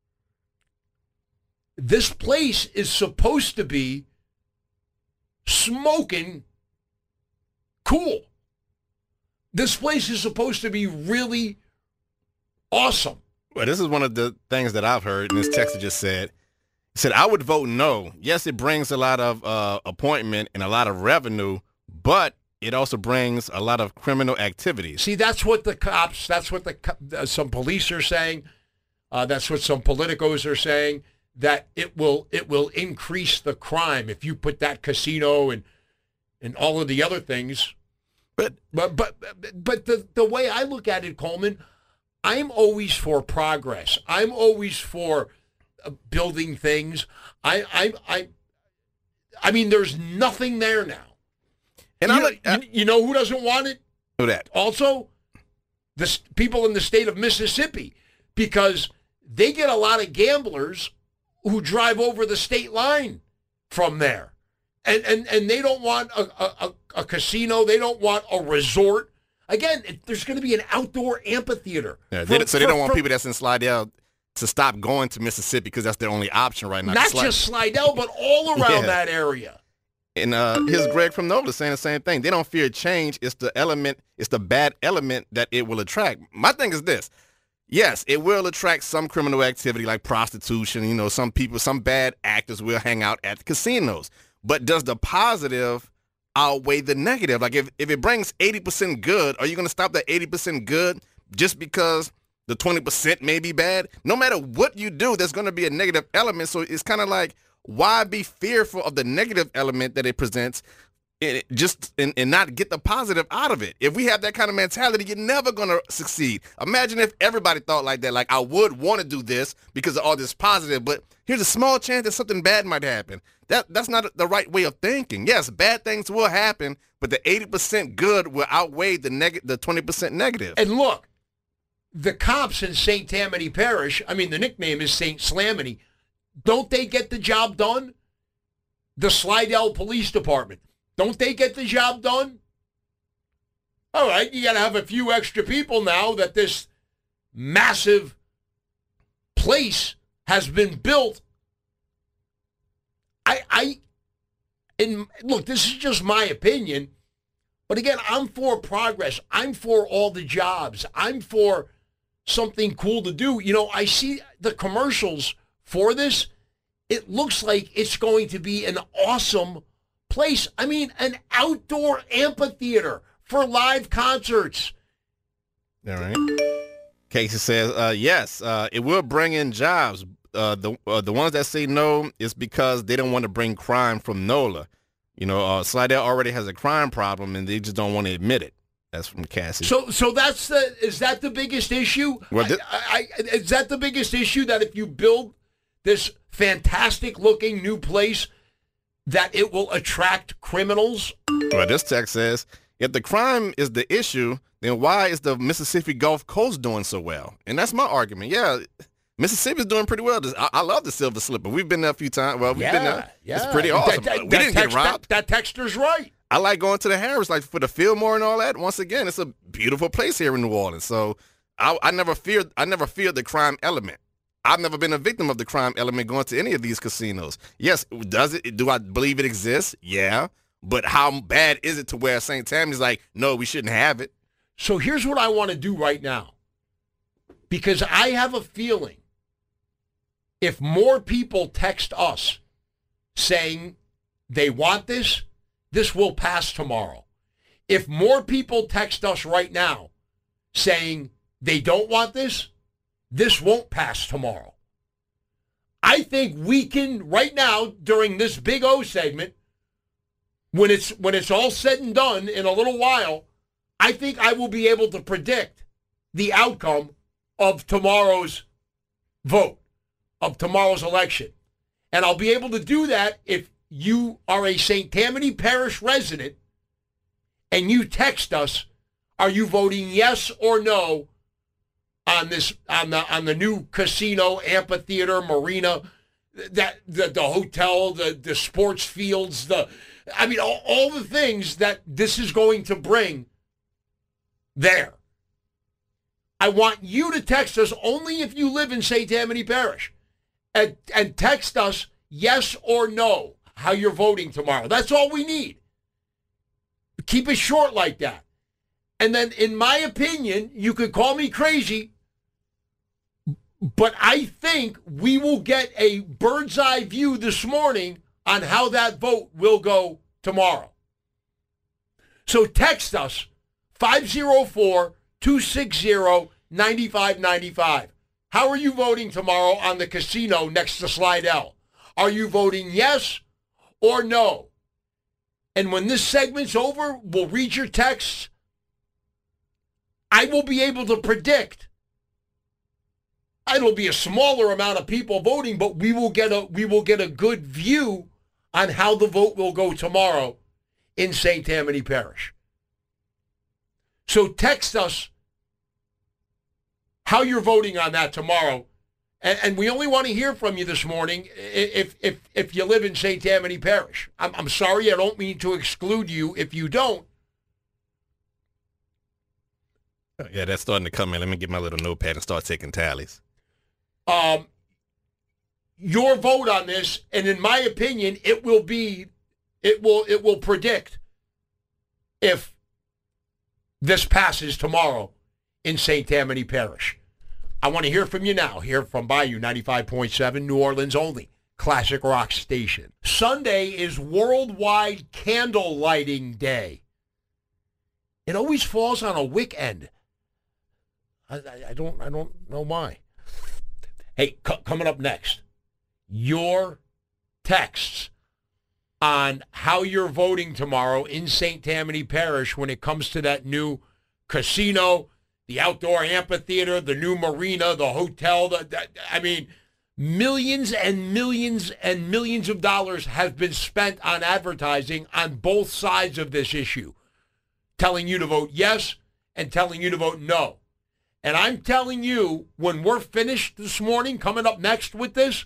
This place is supposed to be smoking cool. This place is supposed to be really awesome. Well, this is one of the things that I've heard, and this texter just said, he said, I would vote no. Yes, it brings a lot of uh, appointment and a lot of revenue, but it also brings a lot of criminal activities. See, that's what the cops, that's what the uh, some police are saying. Uh, that's what some politicos are saying, that it will it will increase the crime if you put that casino and and all of the other things. But but but but the the way I look at it, Coleman, I'm always for progress. I'm always for uh, building things. I I I I mean, there's nothing there now. And you, I know, like, I, you, you know who doesn't want it? Who that? Also, the s- people in the state of Mississippi, because they get a lot of gamblers who drive over the state line from there. And and, and they don't want a, a, a casino. They don't want a resort. Again, it, there's going to be an outdoor amphitheater. Yeah, for, they, so they for, don't want for, people that's in Slidell to stop going to Mississippi because that's their only option right now. Not Slide- just Slidell, but all around Yeah. that area. And uh, here's Greg from NOLA saying the same thing. They don't fear change. It's the element, it's the bad element that it will attract. My thing is this. Yes, it will attract some criminal activity like prostitution. You know, some people, some bad actors will hang out at the casinos. But does the positive outweigh the negative? Like if, if it brings eighty percent good, are you going to stop that eighty percent good just because the twenty percent may be bad? No matter what you do, there's going to be a negative element. So it's kind of like, why be fearful of the negative element that it presents and just and, and not get the positive out of it? If we have that kind of mentality, you're never going to succeed. Imagine if everybody thought like that, like I would want to do this because of all this positive, but here's a small chance that something bad might happen. That That's not the right way of thinking. Yes, bad things will happen, but the eighty percent good will outweigh the neg- the twenty percent negative. And look, the cops in Saint Tammany Parish, I mean, the nickname is Saint Slaminy, don't they get the job done? The Slidell Police Department, don't they get the job done? All right, you got to have a few extra people now that this massive place has been built. I, I, and look, this is just my opinion, but again, I'm for progress. I'm for all the jobs. I'm for something cool to do. You know, I see the commercials for this. It looks like it's going to be an awesome place. I mean, an outdoor amphitheater for live concerts. All right. Casey says, uh, yes, uh, it will bring in jobs. Uh, the uh, the ones that say no is because they don't want to bring crime from NOLA. You know, uh, Slidell already has a crime problem, and they just don't want to admit it. That's from Cassie. So, so that's the is that the biggest issue? Well, th- I, I, is that the biggest issue, that if you build this fantastic-looking new place, that it will attract criminals? Well, this text says, if the crime is the issue, then why is the Mississippi Gulf Coast doing so well? And that's my argument. Yeah, Mississippi's doing pretty well. I, I love the Silver Slipper. We've been there a few times. Well, we've yeah, been there. Yeah. It's pretty awesome. That, that, we that didn't text, get robbed. That, that texter's right. I like going to the Harris, like for the Fillmore and all that. Once again, it's a beautiful place here in New Orleans. So I, I never feared. I never feared the crime element. I've never been a victim of the crime element going to any of these casinos. Yes, does it? Do I believe it exists? Yeah, but how bad is it to where Saint Tammany's like, no, we shouldn't have it? So here's what I want to do right now, because I have a feeling if more people text us saying they want this, this will pass tomorrow. If more people text us right now saying they don't want this, this won't pass tomorrow. I think we can, right now, during this Big O segment, when it's when it's all said and done in a little while, I think I will be able to predict the outcome of tomorrow's vote, of tomorrow's election. And I'll be able to do that if you are a Saint Tammany Parish resident and you text us, are you voting yes or no on this on the on the new casino, amphitheater, marina, that the, the hotel, the, the sports fields, the I mean all, all the things that this is going to bring there. I want you to text us only if you live in Saint Tammany Parish, and and text us yes or no how you're voting tomorrow. That's all we need. Keep it short like that. And then, in my opinion, you could call me crazy, But I think we will get a bird's eye view this morning on how that vote will go tomorrow. So text us five oh four, two six zero, nine five nine five. How are you voting tomorrow on the casino next to Slidell? Are you voting yes or no? And when this segment's over, we'll read your texts. I will be able to predict. It'll be a smaller amount of people voting, but we will get a we will get a good view on how the vote will go tomorrow in Saint Tammany Parish. So text us how you're voting on that tomorrow. And, and we only want to hear from you this morning if if if you live in Saint Tammany Parish. I'm, I'm sorry, I don't mean to exclude you if you don't. Yeah, that's starting to come in. Let me get my little notepad and start taking tallies. Um, your vote on this, and in my opinion, it will be, it will it will predict if this passes tomorrow in Saint Tammany Parish. I want to hear from you now. Hear from Bayou ninety-five point seven, New Orleans only, classic rock station. Sunday is Worldwide Candle Lighting Day. It always falls on a weekend. I, I, I don't I don't know why. Hey, c- coming up next, your texts on how you're voting tomorrow in Saint Tammany Parish when it comes to that new casino, the outdoor amphitheater, the new marina, the hotel. The, the, I mean, millions and millions and millions of dollars have been spent on advertising on both sides of this issue, telling you to vote yes and telling you to vote no. And I'm telling you, when we're finished this morning, coming up next with this,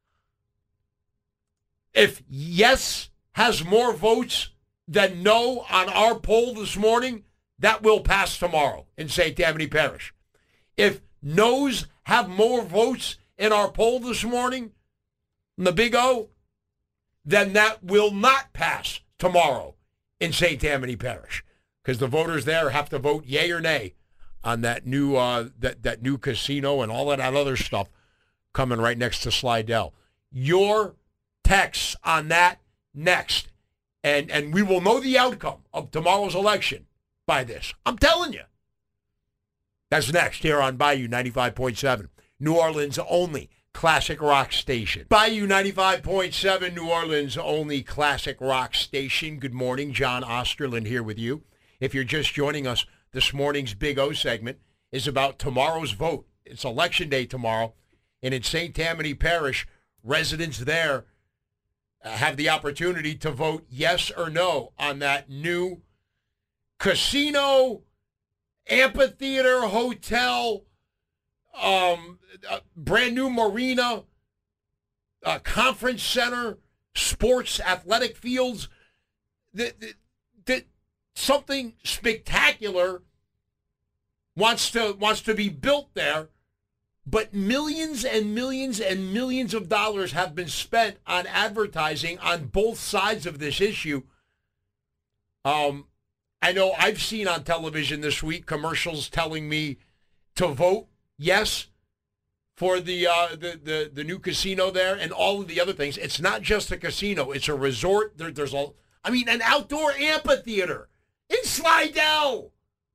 if yes has more votes than no on our poll this morning, that will pass tomorrow in Saint Tammany Parish. If no's have more votes in our poll this morning, in the Big O, then that will not pass tomorrow in Saint Tammany Parish, because the voters there have to vote yay or nay on that new uh, that, that new casino and all of that other stuff coming right next to Slidell. Your texts on that next, and and we will know the outcome of tomorrow's election by this. I'm telling you. That's next here on Bayou ninety-five point seven, New Orleans only classic rock station. Bayou ninety-five point seven, New Orleans only classic rock station. Good morning, John Osterland here with you. If you're just joining us, this morning's Big O segment is about tomorrow's vote. It's election day tomorrow, and in Saint Tammany Parish, residents there uh, have the opportunity to vote yes or no on that new casino, amphitheater, hotel, um, uh, brand new marina, uh, conference center, sports, athletic fields. The, the, the, something spectacular wants to wants to be built there, but millions and millions and millions of dollars have been spent on advertising on both sides of this issue. Um, I know I've seen on television this week commercials telling me to vote yes for the uh, the, the the new casino there and all of the other things. It's not just a casino; it's a resort. There, there's a, I mean, an outdoor amphitheater in Slidell.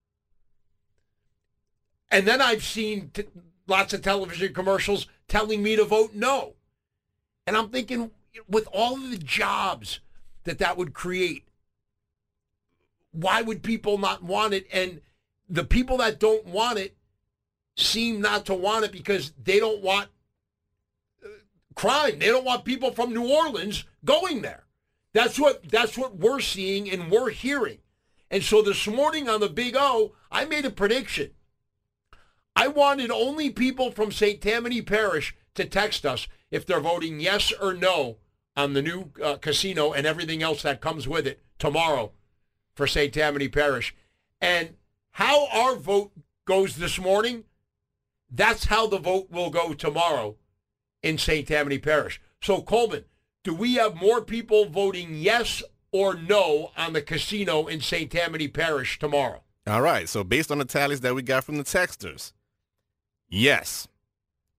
And then I've seen t- lots of television commercials telling me to vote no. And I'm thinking, with all of the jobs that that would create, why would people not want it? And the people that don't want it seem not to want it because they don't want uh, crime. They don't want people from New Orleans going there. That's what that's what we're seeing and we're hearing. And so this morning on the Big O, I made a prediction. I wanted only people from Saint Tammany Parish to text us if they're voting yes or no on the new uh, casino and everything else that comes with it tomorrow for Saint Tammany Parish. And how our vote goes this morning, that's how the vote will go tomorrow in Saint Tammany Parish. So, Coleman, do we have more people voting yes or no on the casino in Saint Tammany Parish tomorrow? All right. So based on the tallies that we got from the texters, yes.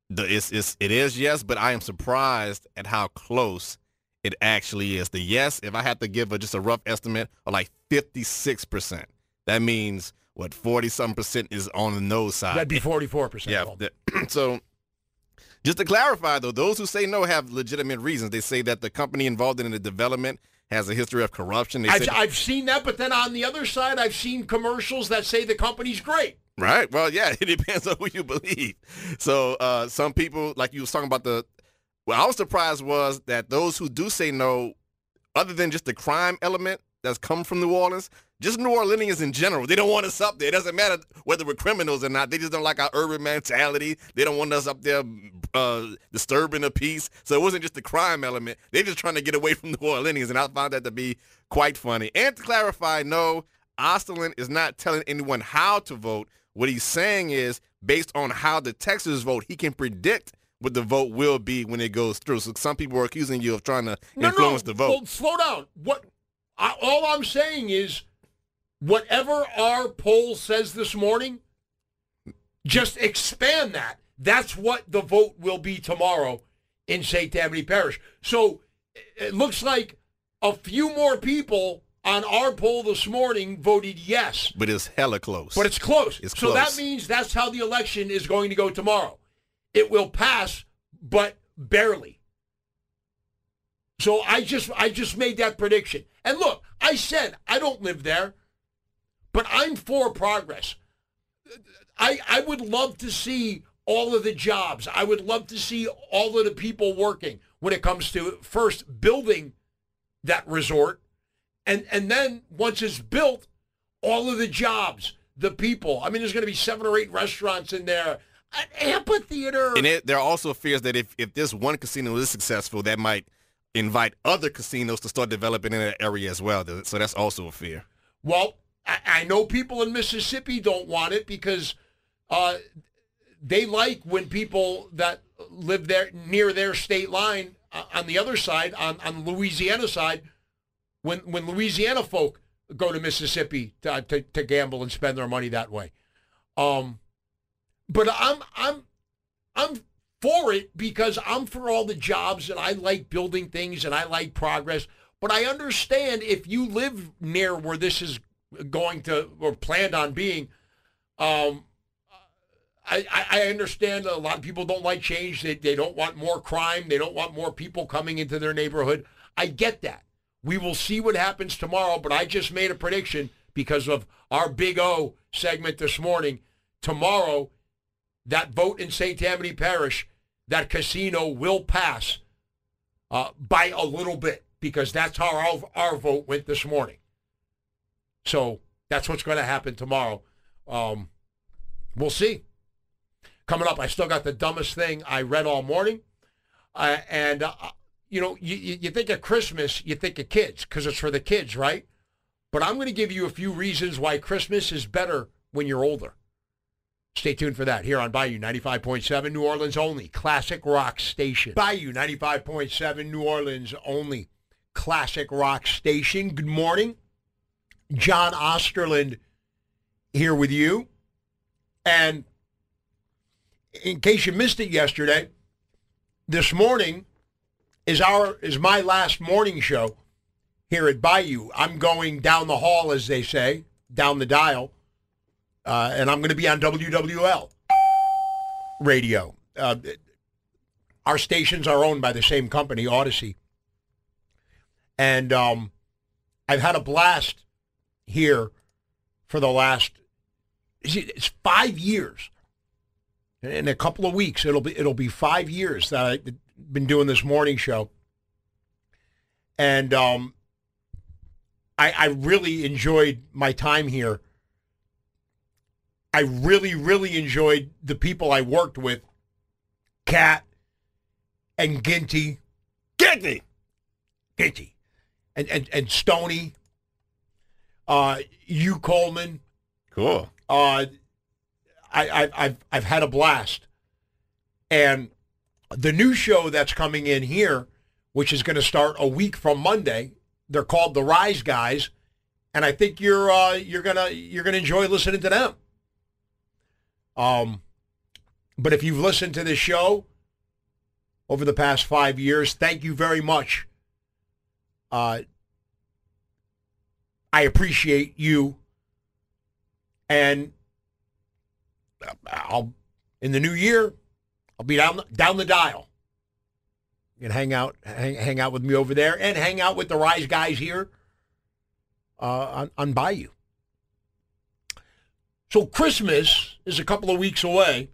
The, it's, it's, it is yes, but I am surprised at how close it actually is. The yes, if I had to give a, just a rough estimate, of like fifty-six percent. That means, what, forty-something percent is on the no side. That'd be forty-four percent. Yeah. That, so just to clarify, though, those who say no have legitimate reasons. They say that the company involved in the development has a history of corruption. They I've, say I've seen that, but then on the other side, I've seen commercials that say the company's great. Right. Well, yeah, it depends on who you believe. So uh, some people, like you was talking about the, what I was surprised was that those who do say no, other than just the crime element that's come from New Orleans, just New Orleanians in general, they don't want us up there. It doesn't matter whether we're criminals or not. They just don't like our urban mentality. They don't want us up there uh, disturbing the peace. So it wasn't just the crime element. They're just trying to get away from New Orleanians, and I found that to be quite funny. And to clarify, no, Osterlin is not telling anyone how to vote. What he's saying is, based on how the Texans vote, he can predict what the vote will be when it goes through. So some people are accusing you of trying to no, influence no. the vote. Well, slow down. What? I, all I'm saying is, whatever our poll says this morning, just expand that. That's what the vote will be tomorrow in Saint Tammany Parish. So it looks like a few more people on our poll this morning voted yes. But it's hella close. But it's close. It's so close. that means that's how the election is going to go tomorrow. It will pass, but barely. So I just I just made that prediction. And look, I said I don't live there, but I'm for progress. I I would love to see all of the jobs. I would love to see all of the people working when it comes to first building that resort. And and then once it's built, all of the jobs, the people. I mean, there's going to be seven or eight restaurants in there, an amphitheater. And it, there are also fears that if, if this one casino is successful, that might invite other casinos to start developing in that area as well. So that's also a fear. Well, I, I know people in Mississippi don't want it because uh, they like when people that live there near their state line uh, on the other side, on, on the Louisiana side, When when Louisiana folk go to Mississippi to, to to gamble and spend their money that way, um, but I'm I'm I'm for it because I'm for all the jobs and I like building things and I like progress. But I understand if you live near where this is going to or planned on being, um, I, I understand a lot of people don't like change. They they don't want more crime. They don't want more people coming into their neighborhood. I get that. We will see what happens tomorrow, but I just made a prediction because of our Big O segment this morning. Tomorrow, that vote in Saint Tammany Parish, that casino will pass uh, by a little bit because that's how our, our vote went this morning. So that's what's going to happen tomorrow. Um, we'll see. Coming up, I still got the dumbest thing I read all morning. Uh, and... Uh, You know, you, you think of Christmas, you think of kids because it's for the kids, right? But I'm going to give you a few reasons why Christmas is better when you're older. Stay tuned for that here on Bayou ninety-five point seven, New Orleans only, classic rock station. Bayou ninety-five point seven, New Orleans only, classic rock station. Good morning. John Osterland here with you. And in case you missed it yesterday, this morning, is our is my last morning show here at Bayou. I'm going down the hall, as they say, down the dial, uh, and I'm going to be on W W L radio. Uh, our stations are owned by the same company, Odyssey, and um, I've had a blast here for the last it's five years. In a couple of weeks, it'll be it'll be five years that I've been doing this morning show, and um, I, I really enjoyed my time here. I really, really enjoyed the people I worked with, Kat and Ginty, Ginty, Ginty, and and and Stoney, uh, Hugh Coleman, cool. Uh, I, I, I've I've had a blast, and the new show that's coming in here, which is going to start a week from Monday, they're called the Rise Guys, and I think you're uh, you're gonna you're gonna enjoy listening to them. Um, But if you've listened to this show over the past five years, thank you very much. Uh, I appreciate you. And I'll in the new year, I'll be down down the dial. You can hang out hang, hang out with me over there and hang out with the Rise guys here uh, on, on Bayou. So Christmas is a couple of weeks away.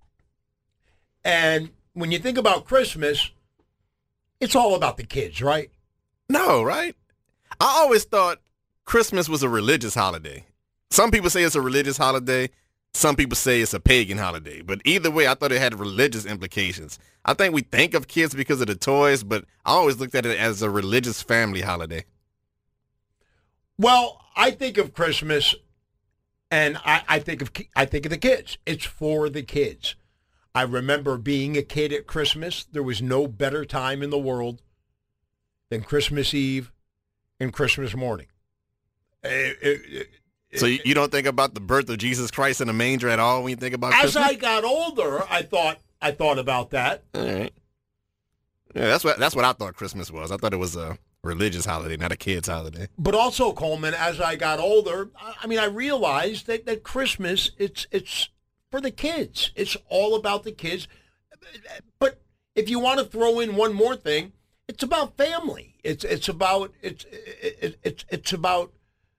And when you think about Christmas, it's all about the kids, right? No, right? I always thought Christmas was a religious holiday. Some people say it's a religious holiday. Some people say it's a pagan holiday. But either way, I thought it had religious implications. I think we think of kids because of the toys, but I always looked at it as a religious family holiday. Well, I think of Christmas, and I, I think of I think of the kids. It's for the kids. I remember being a kid at Christmas. There was no better time in the world than Christmas Eve and Christmas morning. It, it, it, So you, you don't think about the birth of Jesus Christ in a manger at all when you think about as Christmas? I got older, I thought I thought about that. All right. Yeah, that's what that's what I thought Christmas was. I thought it was a religious holiday, not a kid's holiday. But also, Coleman, as I got older, I, I mean, I realized that, that Christmas, it's it's for the kids. It's all about the kids. But if you want to throw in one more thing, it's about family. It's it's about it's it, it's it's about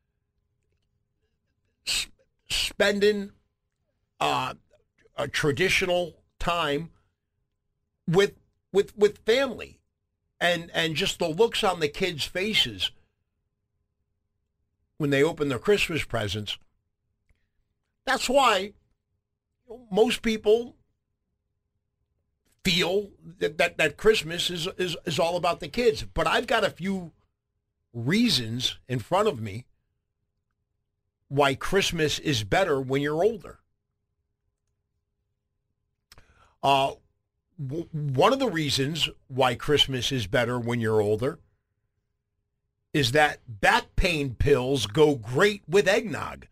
spending uh, a traditional time with with with family, and and just the looks on the kids' faces when they open their Christmas presents. That's why most people feel that, that, that Christmas is, is is all about the kids. But I've got a few reasons in front of me why Christmas is better when you're older. Uh, w- one of the reasons why Christmas is better when you're older is that back pain pills go great with eggnog.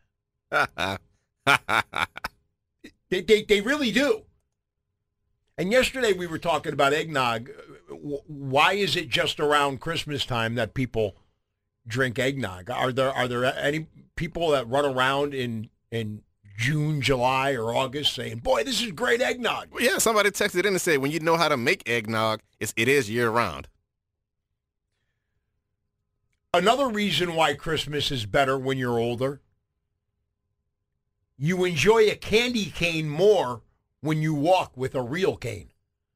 they, they, they really do. And yesterday we were talking about eggnog. Why is it just around Christmas time that people drink eggnog? Are there are there any people that run around in in June, July, or August saying, "Boy, this is great eggnog"? Well, yeah, somebody texted in and said, when you know how to make eggnog, it's, it is year-round. Another reason why Christmas is better when you're older, you enjoy a candy cane more when you walk with a real cane.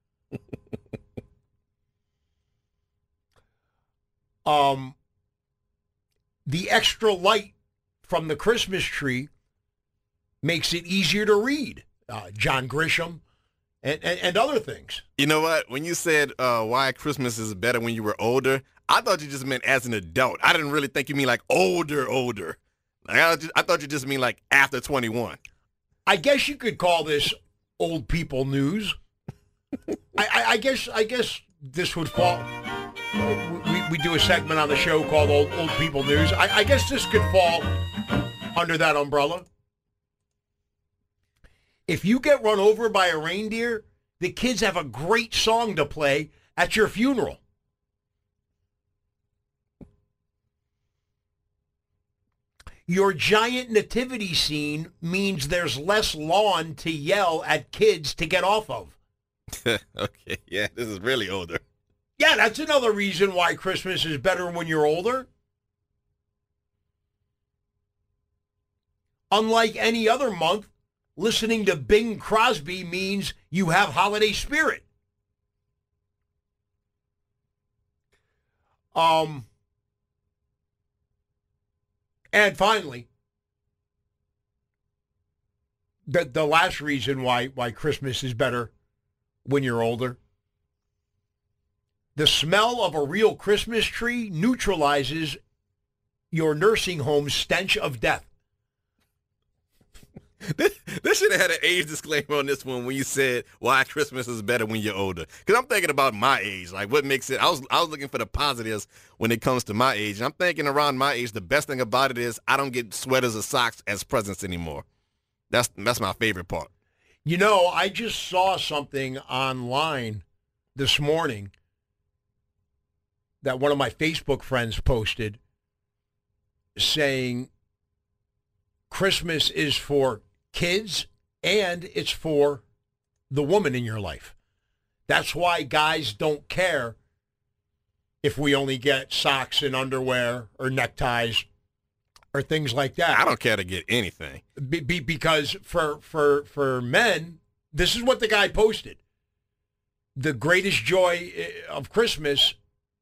um, the extra light from the Christmas tree makes it easier to read. Uh, John Grisham and, and, and other things. You know what? When you said uh, why Christmas is better when you were older, I thought you just meant as an adult. I didn't really think you mean like older, older. Like, I, just, I thought you just mean like after twenty-one. I guess you could call this old people news. I, I, I guess I guess this would fall. We, we do a segment on the show called Old Old People News. I, I guess this could fall under that umbrella. If you get run over by a reindeer, the kids have a great song to play at your funeral. Your giant nativity scene means there's less lawn to yell at kids to get off of. Okay, yeah, this is really older. Yeah, that's another reason why Christmas is better when you're older. Unlike any other month, listening to Bing Crosby means you have holiday spirit. Um, and finally, the the last reason why why Christmas is better when you're older. The smell of a real Christmas tree neutralizes your nursing home's stench of death. This, this should have had an age disclaimer on this one when you said why Christmas is better when you're older. Because I'm thinking about my age, like what makes it. I was I was looking for the positives when it comes to my age. And I'm thinking around my age, the best thing about it is I don't get sweaters or socks as presents anymore. That's that's my favorite part. You know, I just saw something online this morning that one of my Facebook friends posted saying Christmas is for kids and it's for the woman in your life. That's why guys don't care if we only get socks and underwear or neckties or things like that. I don't care to get anything. Be, be, because for, for, for men, this is what the guy posted. The greatest joy of Christmas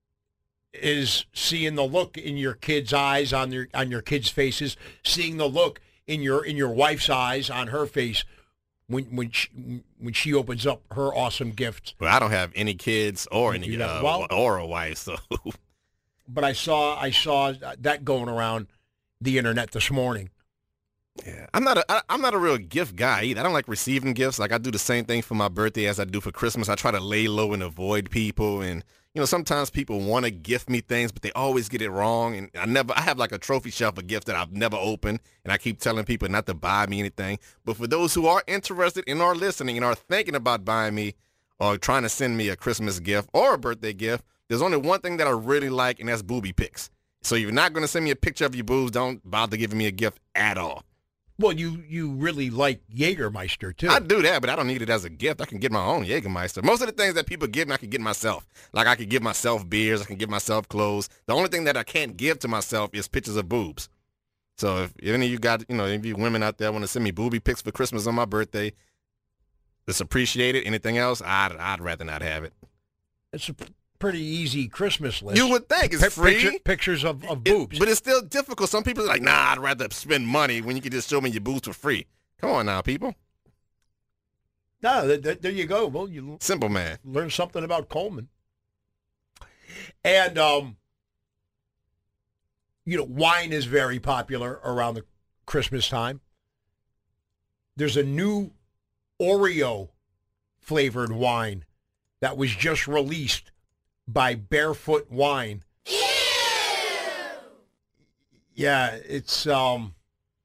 is seeing the look in your kids' eyes, on your on your kids' faces, seeing the look in your in your wife's eyes, on her face, when when she, when she opens up her awesome gift. Well, I don't have any kids or any You uh, know, well- or a wife, so But I saw I saw that going around the internet this morning. yeah. I'm not a I, I'm not a real gift guy either. I don't like receiving gifts. Like I do the same thing for my birthday as I do for Christmas. I try to lay low and avoid people, and you know, sometimes people want to gift me things, but they always get it wrong. And I never, I have like a trophy shelf of gifts that I've never opened, and I keep telling people not to buy me anything. But for those who are interested and are listening and are thinking about buying me or trying to send me a Christmas gift or a birthday gift, there's only one thing that I really like, and that's booby pics. So if you're not going to send me a picture of your boobs, don't bother giving me a gift at all. Well, you you really like Jägermeister too. I do that, but I don't need it as a gift. I can get my own Jägermeister. Most of the things that people give me, I can get myself. Like I can give myself beers. I can give myself clothes. The only thing that I can't give to myself is pictures of boobs. So if any of you got, you know, any of you women out there want to send me booby pics for Christmas on my birthday, it's appreciated. Anything else, I'd, I'd rather not have it. It's a p- pretty easy Christmas list. You would think it's Pic- free. picture- pictures of, of It- boobs. but it's still difficult. Some people are like, nah, I'd rather spend money when you can just show me your boobs for free. Come on now, people. no, th- th- there you go. Well, you Simple man. learn something about Coleman. And, um, you know, wine is very popular around the Christmas time. There's a new Oreo flavored wine that was just released by Barefoot Wine. Ew! Yeah, it's um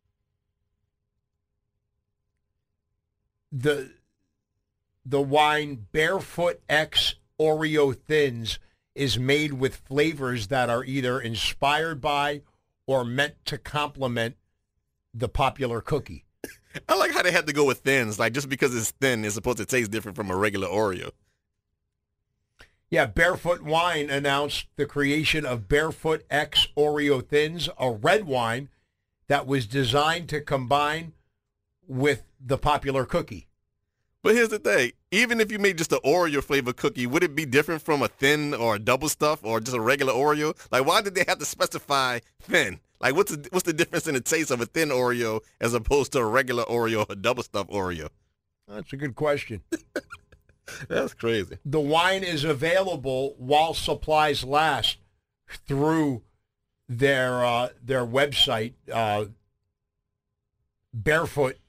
the the wine Barefoot X Oreo Thins is made with flavors that are either inspired by or meant to complement the popular cookie. I like how they had to go with thins. Like just because it's thin, it's supposed to taste different from a regular Oreo. Yeah, Barefoot Wine announced the creation of Barefoot X Oreo Thins, a red wine that was designed to combine with the popular cookie. But here's the thing. Even if you made just an Oreo flavor cookie, would it be different from a thin or a double stuff or just a regular Oreo? Like, why did they have to specify thin? Like, what's the, what's the difference in the taste of a thin Oreo as opposed to a regular Oreo or a double stuffed Oreo? That's a good question. That's crazy. The wine is available while supplies last through their uh, their website, uh, Barefoot.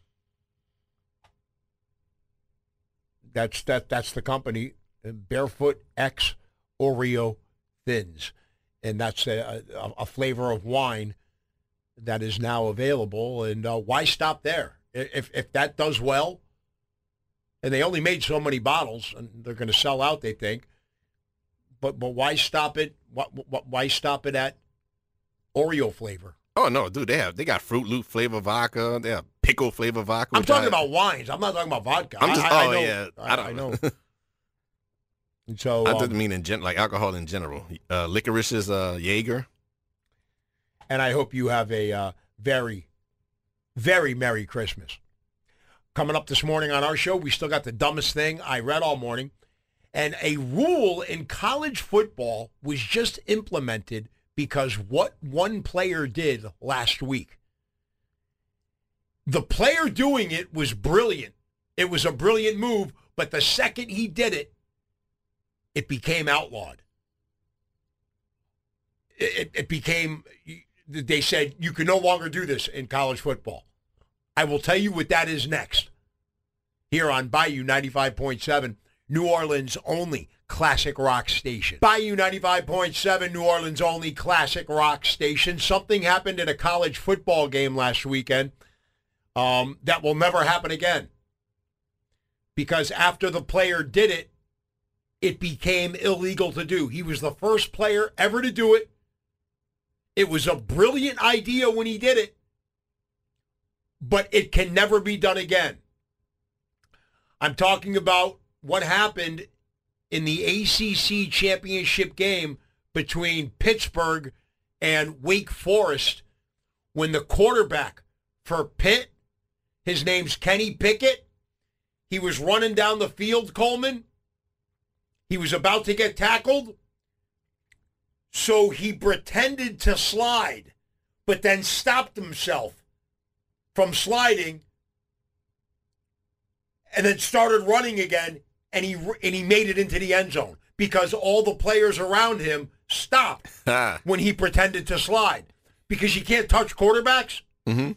That's that. That's the company, Barefoot X Oreo Thins, and that's a, a, a flavor of wine that is now available. And uh, why stop there? If if that does well, and they only made so many bottles, and they're going to sell out, they think. But but why stop it? Why, why stop it at Oreo flavor? Oh no, dude, they have they got Fruit Loop flavor vodka. They have pickle flavor vodka. I'm which talking I- about wines. I'm not talking about vodka. I'm just. I, I oh know, yeah, I, I don't I know. And so I um, didn't mean in gen- like alcohol in general. Uh, licorice is uh, Jaeger. and I hope you have a uh, very, very Merry Christmas. Coming up this morning on our show, we still got the dumbest thing I read all morning. And a rule in college football was just implemented because what one player did last week. The player doing it was brilliant. It was a brilliant move, but the second he did it, it became outlawed. It, it, it became, they said, you can no longer do this in college football. I will tell you what that is next. Here on Bayou ninety-five point seven, New Orleans' only classic rock station. Bayou ninety-five point seven, New Orleans' only classic rock station. Something happened in a college football game last weekend um, that will never happen again. because after the player did it, it became illegal to do. He was the first player ever to do it. It was a brilliant idea when he did it, but it can never be done again. I'm talking about what happened in the A C C championship game between Pittsburgh and Wake Forest when the quarterback for Pitt, his name's Kenny Pickett, he was running down the field, Coleman. He was about to get tackled, so he pretended to slide, but then stopped himself from sliding and then started running again, and he and he made it into the end zone because all the players around him stopped when he pretended to slide because you can't touch quarterbacks. Mm-hmm.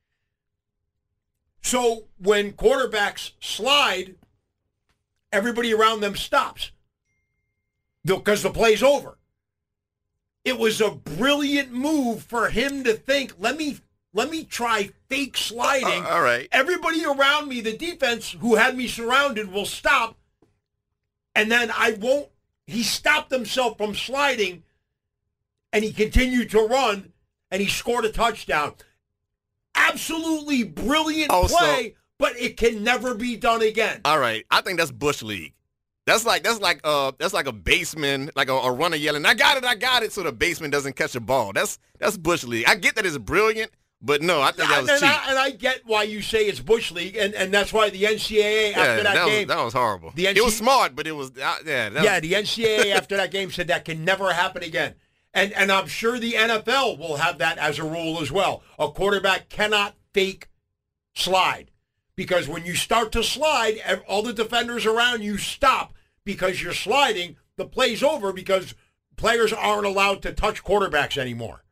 So when quarterbacks slide, everybody around them stops because the play's over. It was a brilliant move for him to think, let me let me try fake sliding. Uh, all right. Everybody around me, the defense who had me surrounded, will stop, and then I won't. He stopped himself from sliding, and he continued to run, and he scored a touchdown. Absolutely brilliant Also, play, but it can never be done again. All right. I think that's Bush League. That's like that's like uh that's like a baseman, like a, a runner yelling, "I got it, I got it," so the baseman doesn't catch a ball. That's that's Bush League. I get that it's brilliant, but no, I think that was and, cheap. I, and I get why you say it's Bush League, and, and that's why the N C double A after yeah, that, that game, was, that was horrible. The N C- it was smart, but it was uh, yeah. That yeah, was, the N C double A after that game said that can never happen again, and and I'm sure the N F L will have that as a rule as well. A quarterback cannot fake slide because when you start to slide, all the defenders around you stop. Because you're sliding, the play's over because players aren't allowed to touch quarterbacks anymore.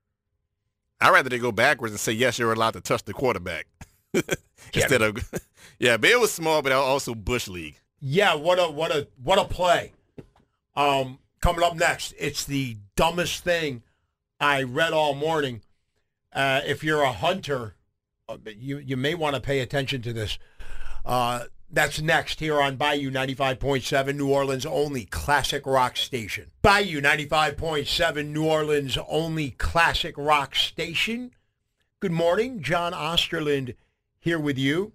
I'd rather they go backwards and say, yes, you're allowed to touch the quarterback. Instead of, yeah, but it was small, but also Bush League. Yeah, what a what a what a play. Um, coming up next, it's the dumbest thing I read all morning. Uh, if you're a hunter, you you may want to pay attention to this. Uh, That's next here on Bayou ninety-five point seven, New Orleans' only classic rock station. Bayou ninety-five point seven, New Orleans' only classic rock station. Good morning, John Osterland here with you.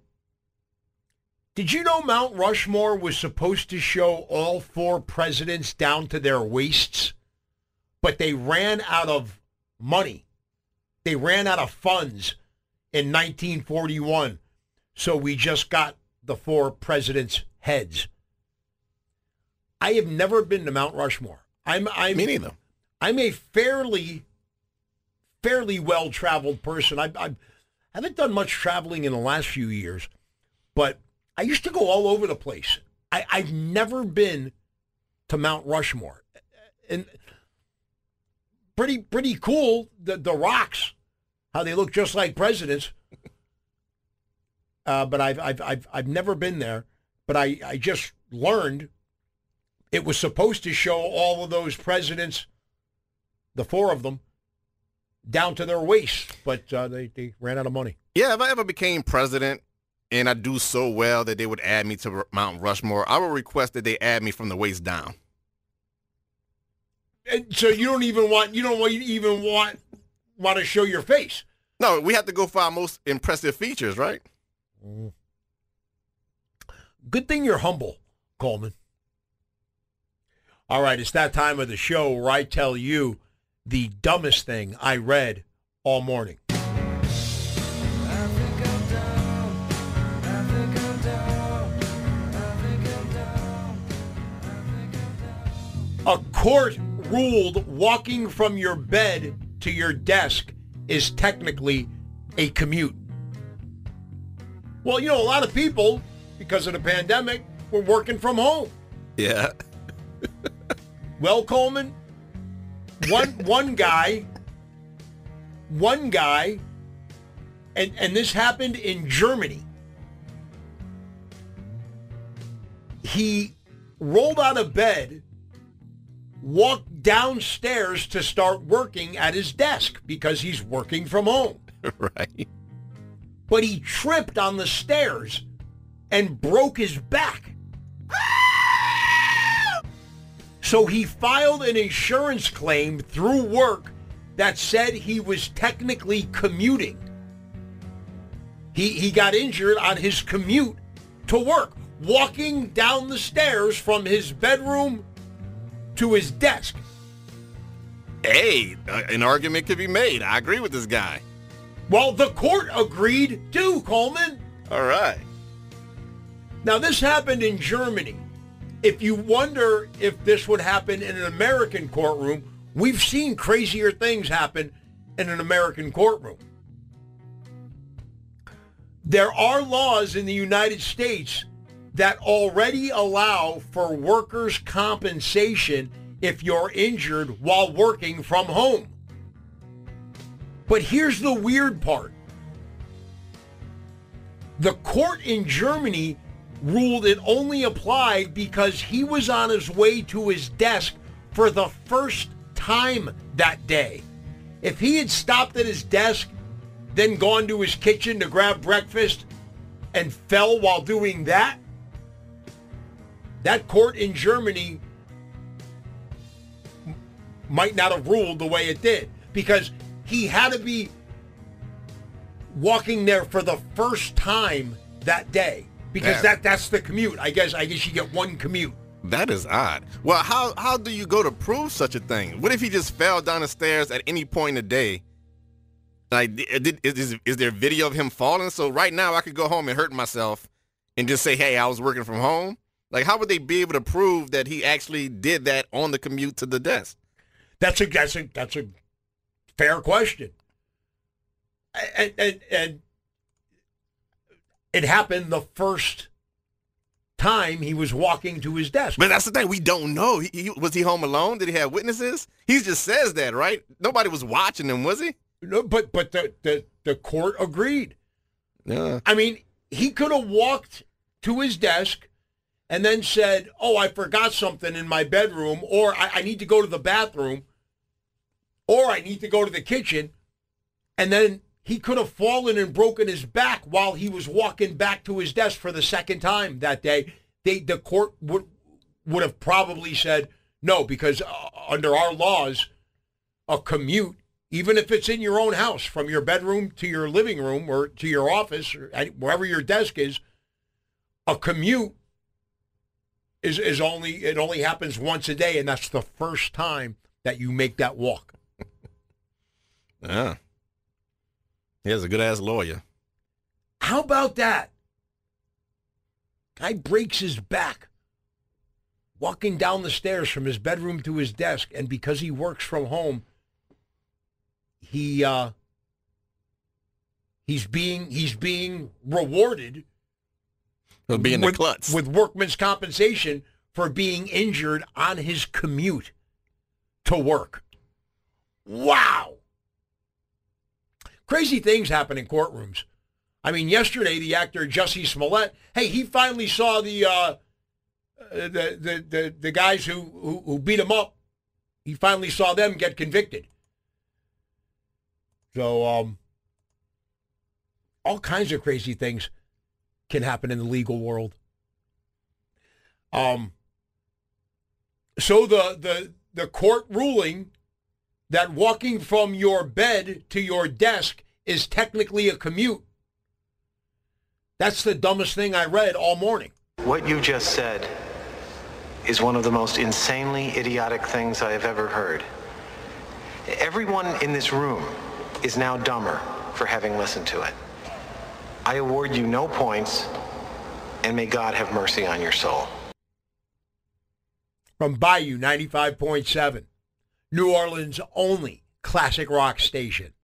Did you know Mount Rushmore was supposed to show all four presidents down to their waists? But they ran out of money. They ran out of funds in nineteen forty-one. So we just got the four presidents' heads. I have never been to Mount Rushmore. I'm, I'm Me neither. I'm a fairly, fairly well-traveled person. I, I haven't done much traveling in the last few years, but I used to go all over the place. I, I've never been to Mount Rushmore, and pretty, pretty cool. The the rocks, how they look just like presidents. Uh, but I've, I've I've I've never been there. But I, I just learned it was supposed to show all of those presidents, the four of them, down to their waist. But uh, they, they ran out of money. Yeah, if I ever became president and I do so well that they would add me to Mount Rushmore, I would request that they add me from the waist down. And so you don't even want you don't even want want to show your face. No, we have to go for our most impressive features, right? Good thing you're humble, Coleman. All right, it's that time of the show where I tell you the dumbest thing I read all morning. A court ruled walking from your bed to your desk is technically a commute. Well, you know, a lot of people, because of the pandemic, were working from home. Yeah. Well, Coleman, one one guy, one guy, and, and this happened in Germany. He rolled out of bed, walked downstairs to start working at his desk because he's working from home. Right. But he tripped on the stairs and broke his back. So he filed an insurance claim through work that said he was technically commuting. He, he got injured on his commute to work, walking down the stairs from his bedroom to his desk. Hey, an argument could be made. I agree with this guy. Well, the court agreed too, Coleman. All right. Now, this happened in Germany. If you wonder if this would happen in an American courtroom, we've seen crazier things happen in an American courtroom. There are laws in the United States that already allow for workers' compensation if you're injured while working from home. But here's the weird part. The court in Germany ruled it only applied because he was on his way to his desk for the first time that day. If he had stopped at his desk, then gone to his kitchen to grab breakfast and fell while doing that, that court in Germany might not have ruled the way it did, because he had to be walking there for the first time that day, because That- that that's the commute. I guess I guess you get one commute. That is odd. Well, how how do you go to prove such a thing? What if he just fell down the stairs at any point in the day? Like, did, is, is there video of him falling? So right now I could go home and hurt myself and just say, hey, I was working from home. Like, how would they be able to prove that he actually did that on the commute to the desk? That's a that's a that's a fair question. And and, and it happened the first time he was walking to his desk. But that's the thing. We don't know. He, he, was he home alone? Did he have witnesses? He just says that, right? Nobody was watching him, was he? No, but but the, the, the court agreed. Yeah. I mean, he could have walked to his desk and then said, oh, I forgot something in my bedroom, or I, I need to go to the bathroom, or I need to go to the kitchen, and then he could have fallen and broken his back while he was walking back to his desk for the second time that day. They, the court would would have probably said no, because uh, under our laws, a commute, even if it's in your own house, from your bedroom to your living room or to your office or wherever your desk is, a commute is is only it only happens once a day, and that's the first time that you make that walk. Yeah. He has a good-ass lawyer. How about that? Guy breaks his back walking down the stairs from his bedroom to his desk, and because he works from home, he uh, he's being he's being rewarded. He'll be in the with, klutz. with workman's compensation for being injured on his commute to work. Wow. Crazy things happen in courtrooms. I mean, yesterday, the actor Jussie Smollett, hey, he finally saw the uh, the, the the the guys who, who who beat him up. He finally saw them get convicted. So, um, all kinds of crazy things can happen in the legal world. Um. So the the the court ruling that walking from your bed to your desk is technically a commute. That's the dumbest thing I read all morning. What you just said is one of the most insanely idiotic things I have ever heard. Everyone in this room is now dumber for having listened to it. I award you no points, and may God have mercy on your soul. From Bayou ninety-five point seven, New Orleans' only classic rock station.